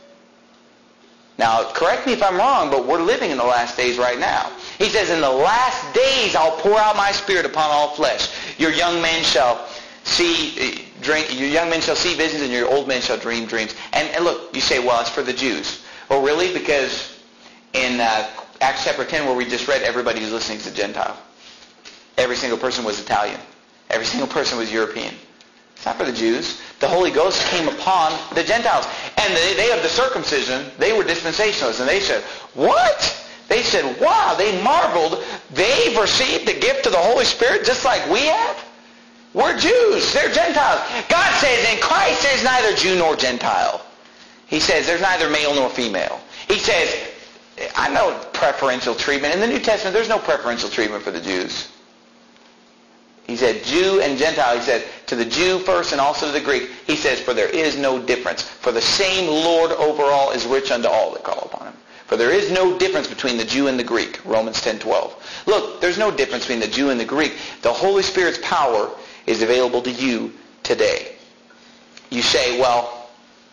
Now, correct me if I'm wrong, but we're living in the last days right now. He says, in the last days I'll pour out my Spirit upon all flesh. Your young men shall see, drink, your young men shall see visions, and your old men shall dream dreams. And, and look, you say, well, it's for the Jews. Well, really? Because in uh, Acts chapter ten, where we just read, everybody who's listening is a Gentile. Every single person was Italian. Every single person was European. It's not for the Jews. The Holy Ghost came upon the Gentiles. And they, they of the circumcision, they were dispensationalists. And they said, what? They said, wow, they marveled. They've received the gift of the Holy Spirit just like we have? We're Jews. They're Gentiles. God says in Christ there's neither Jew nor Gentile. He says there's neither male nor female. He says, I know preferential treatment. In the New Testament, there's no preferential treatment for the Jews. He said Jew and Gentile. He said to the Jew first and also to the Greek. He says, for there is no difference. For the same Lord over all is rich unto all that call upon him. For there is no difference between the Jew and the Greek. Romans ten twelve. Look, there's no difference between the Jew and the Greek. The Holy Spirit's power is available to you today. You say, well,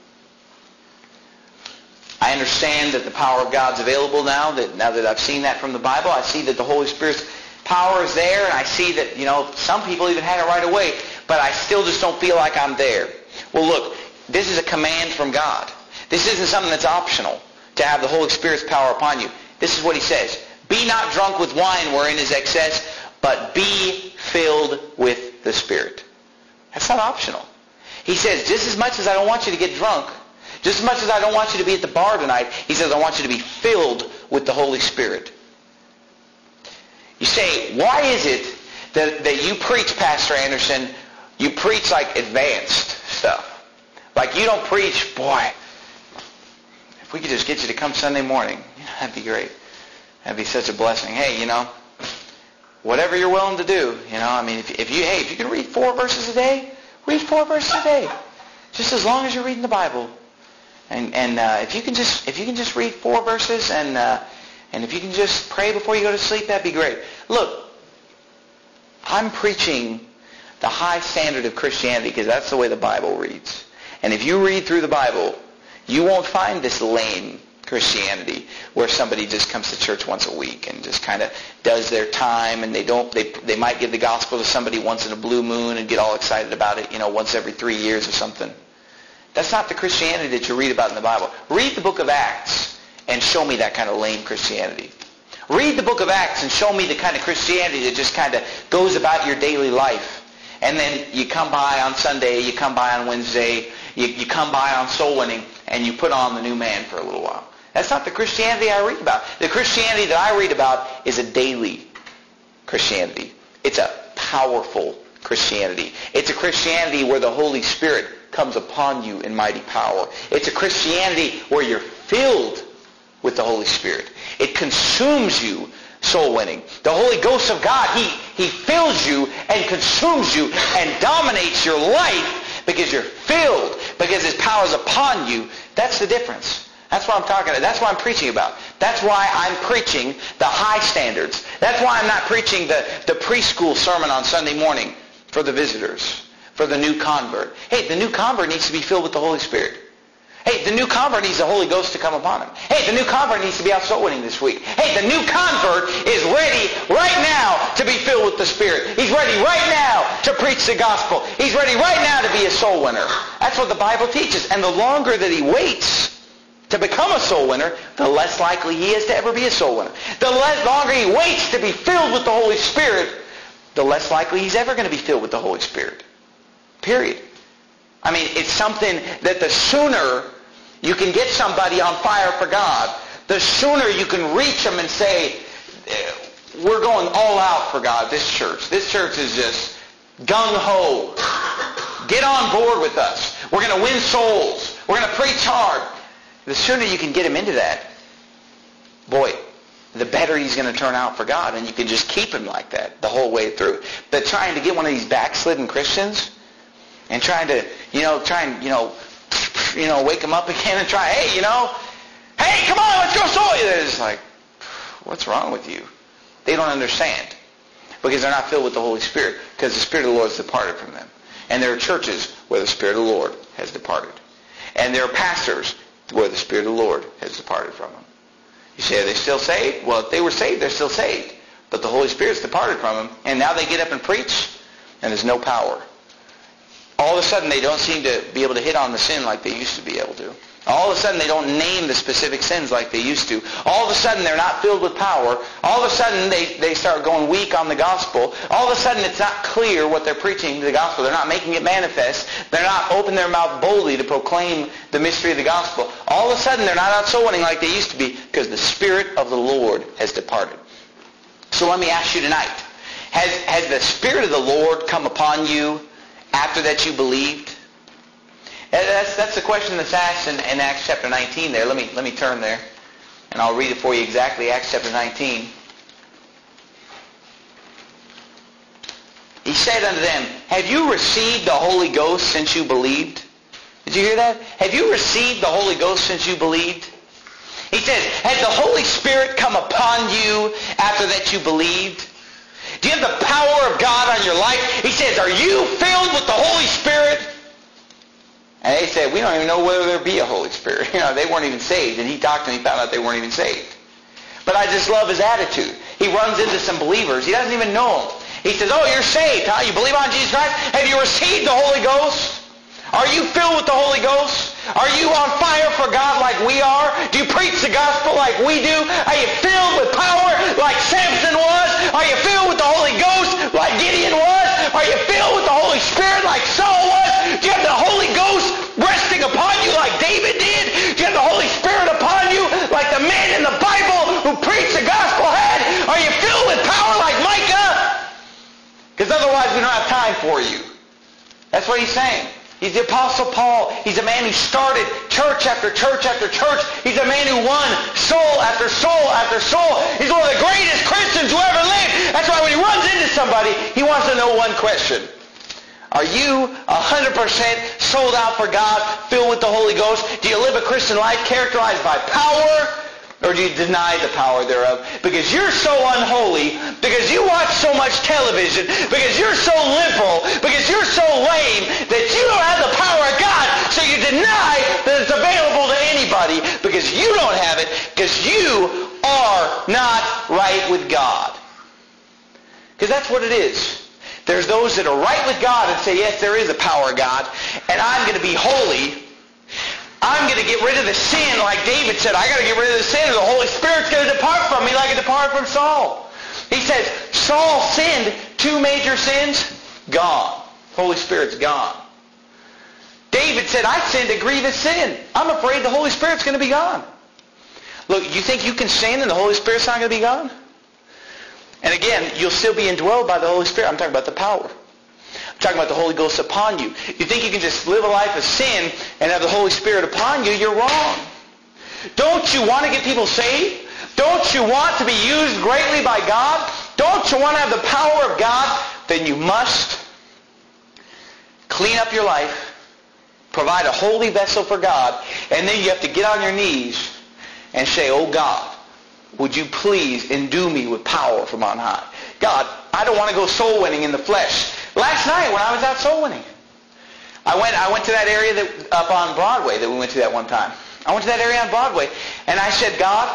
I understand that the power of God's available now. That now that I've seen that from the Bible, I see that the Holy Spirit's power is there, and I see that, you know, some people even had it right away, but I still just don't feel like I'm there. Well, look, this is a command from God. This isn't something that's optional, to have the Holy Spirit's power upon you. This is what he says. Be not drunk with wine wherein is excess, but be filled with the Spirit. That's not optional. He says, just as much as I don't want you to get drunk, just as much as I don't want you to be at the bar tonight, he says, I want you to be filled with the Holy Spirit. You say, why is it that, that you preach, Pastor Anderson, you preach like advanced stuff? Like you don't preach, boy, if we could just get you to come Sunday morning, you know, that'd be great. That'd be such a blessing. Hey, you know, whatever you're willing to do, you know, I mean, if, if you, hey, if you can read four verses a day, read four verses a day. Just as long as you're reading the Bible. And, and uh, if you can just, if you can just read four verses and, uh, And if you can just pray before you go to sleep, that'd be great. Look, I'm preaching the high standard of Christianity because that's the way the Bible reads. And if you read through the Bible, you won't find this lame Christianity where somebody just comes to church once a week and just kind of does their time, and they don't they they might give the gospel to somebody once in a blue moon and get all excited about it, you know, once every three years or something. That's not the Christianity that you read about in the Bible. Read the book of Acts and show me that kind of lame Christianity. Read the book of Acts and show me the kind of Christianity that just kind of goes about your daily life. And then you come by on Sunday, you come by on Wednesday, you, you come by on soul winning, and you put on the new man for a little while. That's not the Christianity I read about. The Christianity that I read about is a daily Christianity. It's a powerful Christianity. It's a Christianity where the Holy Spirit comes upon you in mighty power. It's a Christianity where you're filled with the Holy Spirit. It consumes you, soul winning. The Holy Ghost of God, he, he fills you and consumes you and dominates your life because you're filled, because his power is upon you. That's the difference. That's what I'm talking about. That's what I'm preaching about. That's why I'm preaching the high standards. That's why I'm not preaching the, the preschool sermon on Sunday morning for the visitors, for the new convert. Hey, the new convert needs to be filled with the Holy Spirit. Hey, the new convert needs the Holy Ghost to come upon him. Hey, the new convert needs to be out soul winning this week. Hey, the new convert is ready right now to be filled with the Spirit. He's ready right now to preach the gospel. He's ready right now to be a soul winner. That's what the Bible teaches. And the longer that he waits to become a soul winner, the less likely he is to ever be a soul winner. The less, longer he waits to be filled with the Holy Spirit, the less likely he's ever going to be filled with the Holy Spirit. Period. I mean, it's something that the sooner you can get somebody on fire for God, the sooner you can reach them and say, we're going all out for God, this church. This church is just gung-ho. Get on board with us. We're going to win souls. We're going to preach hard. The sooner you can get him into that, boy, the better he's going to turn out for God, and you can just keep him like that the whole way through. But trying to get one of these backslidden Christians and trying to, you know, try and, you know, you know, wake them up again and try, hey, you know, hey, come on, let's go soul. It's like, what's wrong with you? They don't understand because they're not filled with the Holy Spirit, because the Spirit of the Lord has departed from them. And there are churches where the Spirit of the Lord has departed. And there are pastors where the Spirit of the Lord has departed from them. You say, are they still saved? Well, if they were saved, they're still saved. But the Holy Spirit's departed from them, and now they get up and preach, and there's no power. All of a sudden, they don't seem to be able to hit on the sin like they used to be able to. All of a sudden, they don't name the specific sins like they used to. All of a sudden, they're not filled with power. All of a sudden, they, they start going weak on the gospel. All of a sudden, it's not clear what they're preaching to the gospel. They're not making it manifest. They're not opening their mouth boldly to proclaim the mystery of the gospel. All of a sudden, they're not out soul winning like they used to be because the Spirit of the Lord has departed. So let me ask you tonight, has, has the Spirit of the Lord come upon you after that you believed? That's, that's the question that's asked in, in Acts chapter nineteen there. Let me, let me turn there, and I'll read it for you exactly, Acts chapter nineteen. He said unto them, have you received the Holy Ghost since you believed? Did you hear that? Have you received the Holy Ghost since you believed? He says, has the Holy Spirit come upon you after that you believed? Do you have the power of God on your life? He says, are you filled with the Holy Spirit? And they said, we don't even know whether there be a Holy Spirit. You know, they weren't even saved. And he talked to them, he found out they weren't even saved. But I just love his attitude. He runs into some believers. He doesn't even know them. He says, oh, you're saved, huh? You believe on Jesus Christ? Have you received the Holy Ghost? Are you filled with the Holy Ghost? Are you on fire for God like we are? Do you preach the gospel like we do? Are you filled with power like Samson was? Are you filled with the Holy Ghost like Gideon was? Are you filled with the Holy Spirit like Saul was? Do you have the Holy Ghost resting upon you like David did? Do you have the Holy Spirit upon you like the man in the Bible who preached the gospel had? Are you filled with power like Micah? Because otherwise we don't have time for you. That's what he's saying. He's the Apostle Paul. He's a man who started church after church after church. He's a man who won soul after soul after soul. He's one of the greatest Christians who ever lived. That's why when he runs into somebody, he wants to know one question. Are you one hundred percent sold out for God, filled with the Holy Ghost? Do you live a Christian life characterized by power? Or do you deny the power thereof? Because you're so unholy, because you watch so much television, because you're so liberal, because you're so lame, that you don't have the power of God, so you deny that it's available to anybody, because you don't have it, because you are not right with God. Because that's what it is. There's those that are right with God and say, yes, there is a power of God, and I'm going to be holy. I'm going to get rid of the sin, like David said. I got to get rid of the sin, or the Holy Spirit's going to depart from me like it departed from Saul. He says, Saul sinned two major sins, gone. Holy Spirit's gone. David said, I sinned a grievous sin. I'm afraid the Holy Spirit's going to be gone. Look, you think you can sin and the Holy Spirit's not going to be gone? And again, you'll still be indwelled by the Holy Spirit. I'm talking about the power. I'm talking about the Holy Ghost upon you. You think you can just live a life of sin and have the Holy Spirit upon you? You're wrong. Don't you want to get people saved? Don't you want to be used greatly by God? Don't you want to have the power of God? Then you must clean up your life, provide a holy vessel for God, and then you have to get on your knees and say, oh God, would you please endue me with power from on high? God, I don't want to go soul winning in the flesh. Last night when I was out soul winning, I went I went to that area that up on Broadway that we went to that one time. I went to that area on Broadway, and I said, God,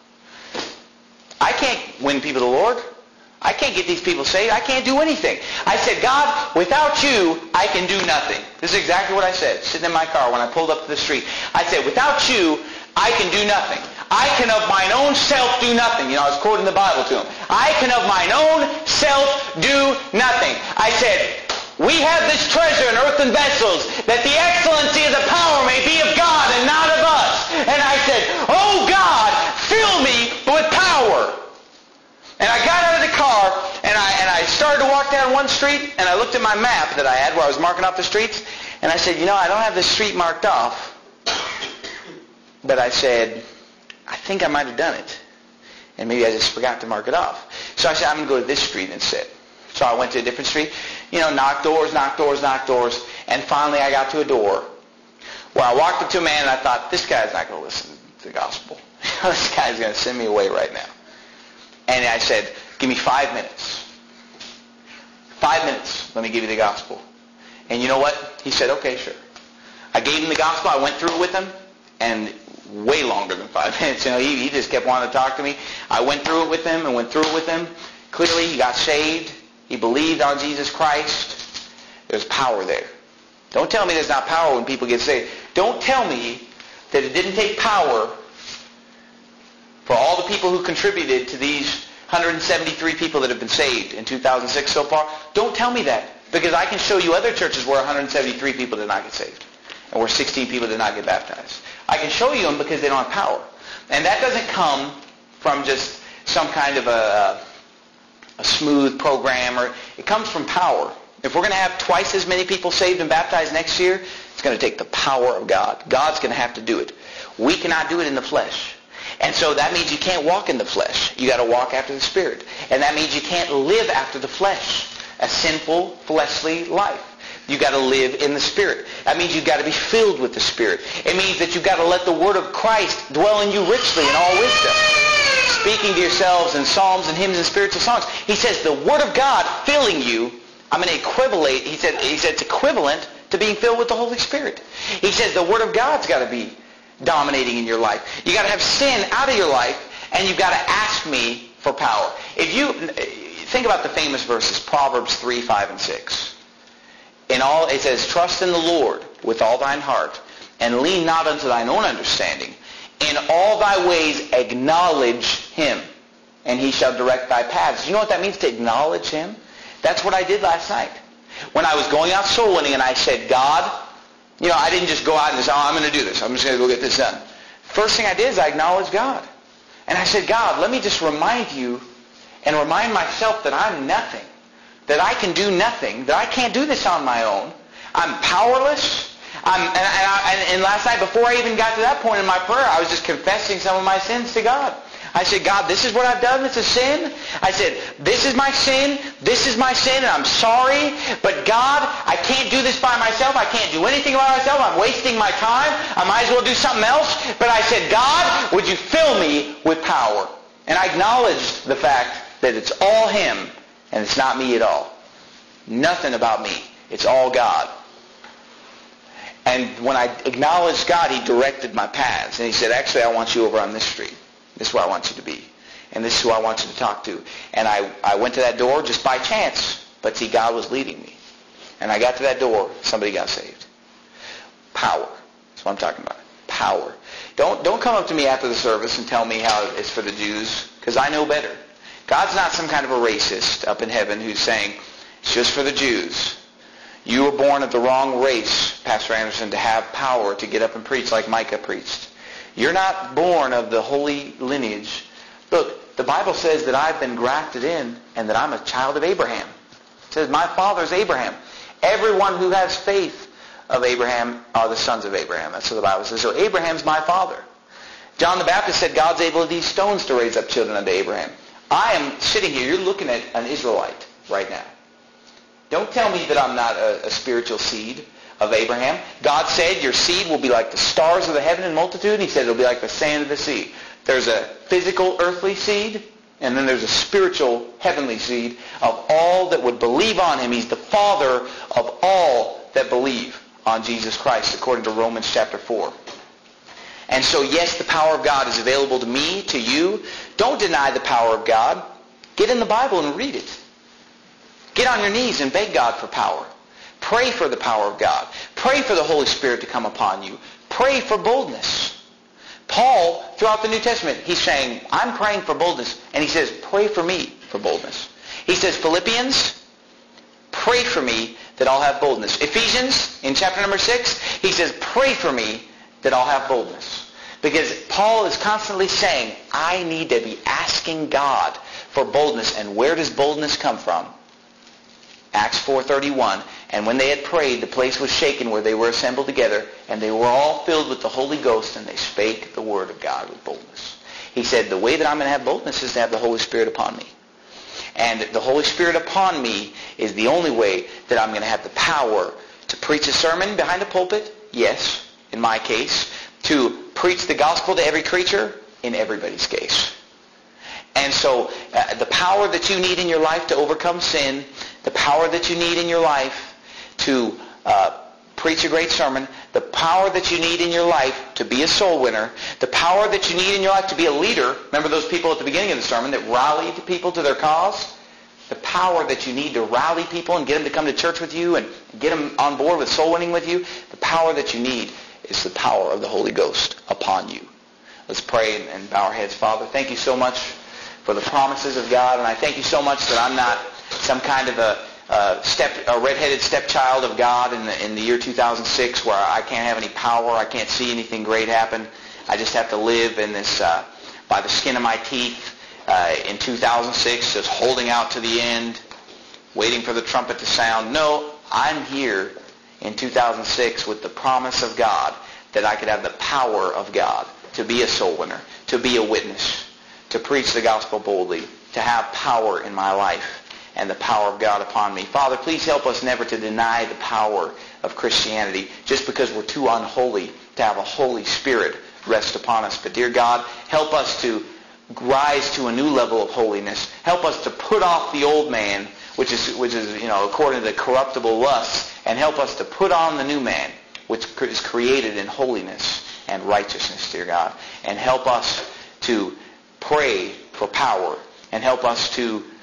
I can't win people to the Lord. I can't get these people saved. I can't do anything. I said, God, without you, I can do nothing. This is exactly what I said, sitting in my car when I pulled up to the street. I said, without you, I can do nothing. I can of mine own self do nothing. You know, I was quoting the Bible to him. I can of mine own self do nothing. I said, we have this treasure in earthen vessels, that the excellency of the power may be of God and not of us. And I said, oh God, fill me with power. And I got out of the car, and I, and I started to walk down one street, and I looked at my map that I had where I was marking off the streets, and I said, you know, I don't have this street marked off. But I said, I think I might have done it. And maybe I just forgot to mark it off. So I said, I'm going to go to this street instead. So I went to a different street, you know, knock doors, knock doors, knock doors. And finally I got to a door where I walked up to a man and I thought, this guy's not going to listen to the gospel. This guy's going to send me away right now. And I said, give me five minutes. Five minutes, let me give you the gospel. And you know what? He said, okay, sure. I gave him the gospel. I went through it with him. And way longer than five minutes. You know, he, he just kept wanting to talk to me. I went through it with him and went through it with him. Clearly, he got saved. He believed on Jesus Christ. There's power there. Don't tell me there's not power when people get saved. Don't tell me that it didn't take power for all the people who contributed to these one hundred seventy-three people that have been saved in two thousand six so far. Don't tell me that, because I can show you other churches where one hundred seventy-three people did not get saved and where sixteen people did not get baptized. I can show you them because they don't have power. And that doesn't come from just some kind of a, a smooth program. Or it comes from power. If we're going to have twice as many people saved and baptized next year, it's going to take the power of God. God's going to have to do it. We cannot do it in the flesh. And so that means you can't walk in the flesh. You got to walk after the Spirit. And that means you can't live after the flesh, a sinful, fleshly life. You got to live in the Spirit. That means you've got to be filled with the Spirit. It means that you've got to let the Word of Christ dwell in you richly in all wisdom, speaking to yourselves in psalms and hymns and spiritual songs. He says the Word of God filling you. I'm going to equivalate. He said, he said it's equivalent to being filled with the Holy Spirit. He says the Word of God's got to be dominating in your life. You got to have sin out of your life, and you've got to ask me for power. If you think about the famous verses, Proverbs three, five, and six. In all, it says, trust in the Lord with all thine heart, and lean not unto thine own understanding. In all thy ways acknowledge him, and he shall direct thy paths. Do you know what that means, to acknowledge him? That's what I did last night. When I was going out soul winning and I said, God, you know, I didn't just go out and say, oh, I'm going to do this. I'm just going to go get this done. First thing I did is I acknowledged God. And I said, God, let me just remind you and remind myself that I'm nothing. That I can do nothing, that I can't do this on my own. I'm powerless. I'm, and, and, I, and last night, before I even got to that point in my prayer, I was just confessing some of my sins to God. I said, God, this is what I've done. It's a sin. I said, this is my sin. This is my sin, and I'm sorry. But God, I can't do this by myself. I can't do anything by myself. I'm wasting my time. I might as well do something else. But I said, God, would you fill me with power? And I acknowledged the fact that it's all him. And it's not me at all. Nothing about me. It's all God. And when I acknowledged God, he directed my paths. And he said, actually, I want you over on this street. This is where I want you to be. And this is who I want you to talk to. And I, I went to that door just by chance. But see, God was leading me. And I got to that door. Somebody got saved. Power. That's what I'm talking about. Power. Don't, don't come up to me after the service and tell me how it's for the Jews. Because I know better. God's not some kind of a racist up in heaven who's saying, it's just for the Jews. You were born of the wrong race, Pastor Anderson, to have power to get up and preach like Micah preached. You're not born of the holy lineage. Look, the Bible says that I've been grafted in and that I'm a child of Abraham. It says, my father's Abraham. Everyone who has faith of Abraham are the sons of Abraham. That's what the Bible says. So Abraham's my father. John the Baptist said God's able these stones to raise up children unto Abraham. I am sitting here, you're looking at an Israelite right now. Don't tell me that I'm not a, a spiritual seed of Abraham. God said your seed will be like the stars of the heaven in multitude. He said it'll be like the sand of the sea. There's a physical earthly seed, and then there's a spiritual heavenly seed of all that would believe on him. He's the father of all that believe on Jesus Christ, according to Romans chapter four. And so, yes, the power of God is available to me, to you. Don't deny the power of God. Get in the Bible and read it. Get on your knees and beg God for power. Pray for the power of God. Pray for the Holy Spirit to come upon you. Pray for boldness. Paul, throughout the New Testament, he's saying, I'm praying for boldness. And he says, pray for me for boldness. He says, Philippians, pray for me that I'll have boldness. Ephesians, in chapter number six, he says, pray for me that I'll have boldness. Because Paul is constantly saying, I need to be asking God for boldness. And where does boldness come from? Acts four thirty-one. And when they had prayed, the place was shaken where they were assembled together, and they were all filled with the Holy Ghost, and they spake the word of God with boldness. He said, the way that I'm going to have boldness is to have the Holy Spirit upon me. And the Holy Spirit upon me is the only way that I'm going to have the power to preach a sermon behind a pulpit. Yes, in my case. To preach the gospel to every creature, in everybody's case. And so uh, the power that you need in your life to overcome sin, the power that you need in your life to uh, preach a great sermon, the power that you need in your life to be a soul winner, the power that you need in your life to be a leader. Remember those people at the beginning of the sermon that rallied people to their cause? The power that you need to rally people and get them to come to church with you and get them on board with soul winning with you, the power that you need is the power of the Holy Ghost upon you. Let's pray and, and bow our heads. Father, thank you so much for the promises of God, and I thank you so much that I'm not some kind of a Uh, step, a red-headed stepchild of God in the, in the year two thousand six where I can't have any power, I can't see anything great happen. I just have to live in this, uh, by the skin of my teeth uh, in two thousand six, just holding out to the end, waiting for the trumpet to sound. No, I'm here in two thousand six with the promise of God that I could have the power of God to be a soul winner, to be a witness, to preach the gospel boldly, to have power in my life and the power of God upon me. Father, please help us never to deny the power of Christianity just because we're too unholy to have a Holy Spirit rest upon us. But dear God, help us to rise to a new level of holiness. Help us to put off the old man, which is, which is you know, according to the corruptible lusts, and help us to put on the new man, which is created in holiness and righteousness, dear God. And help us to pray for power, and help us to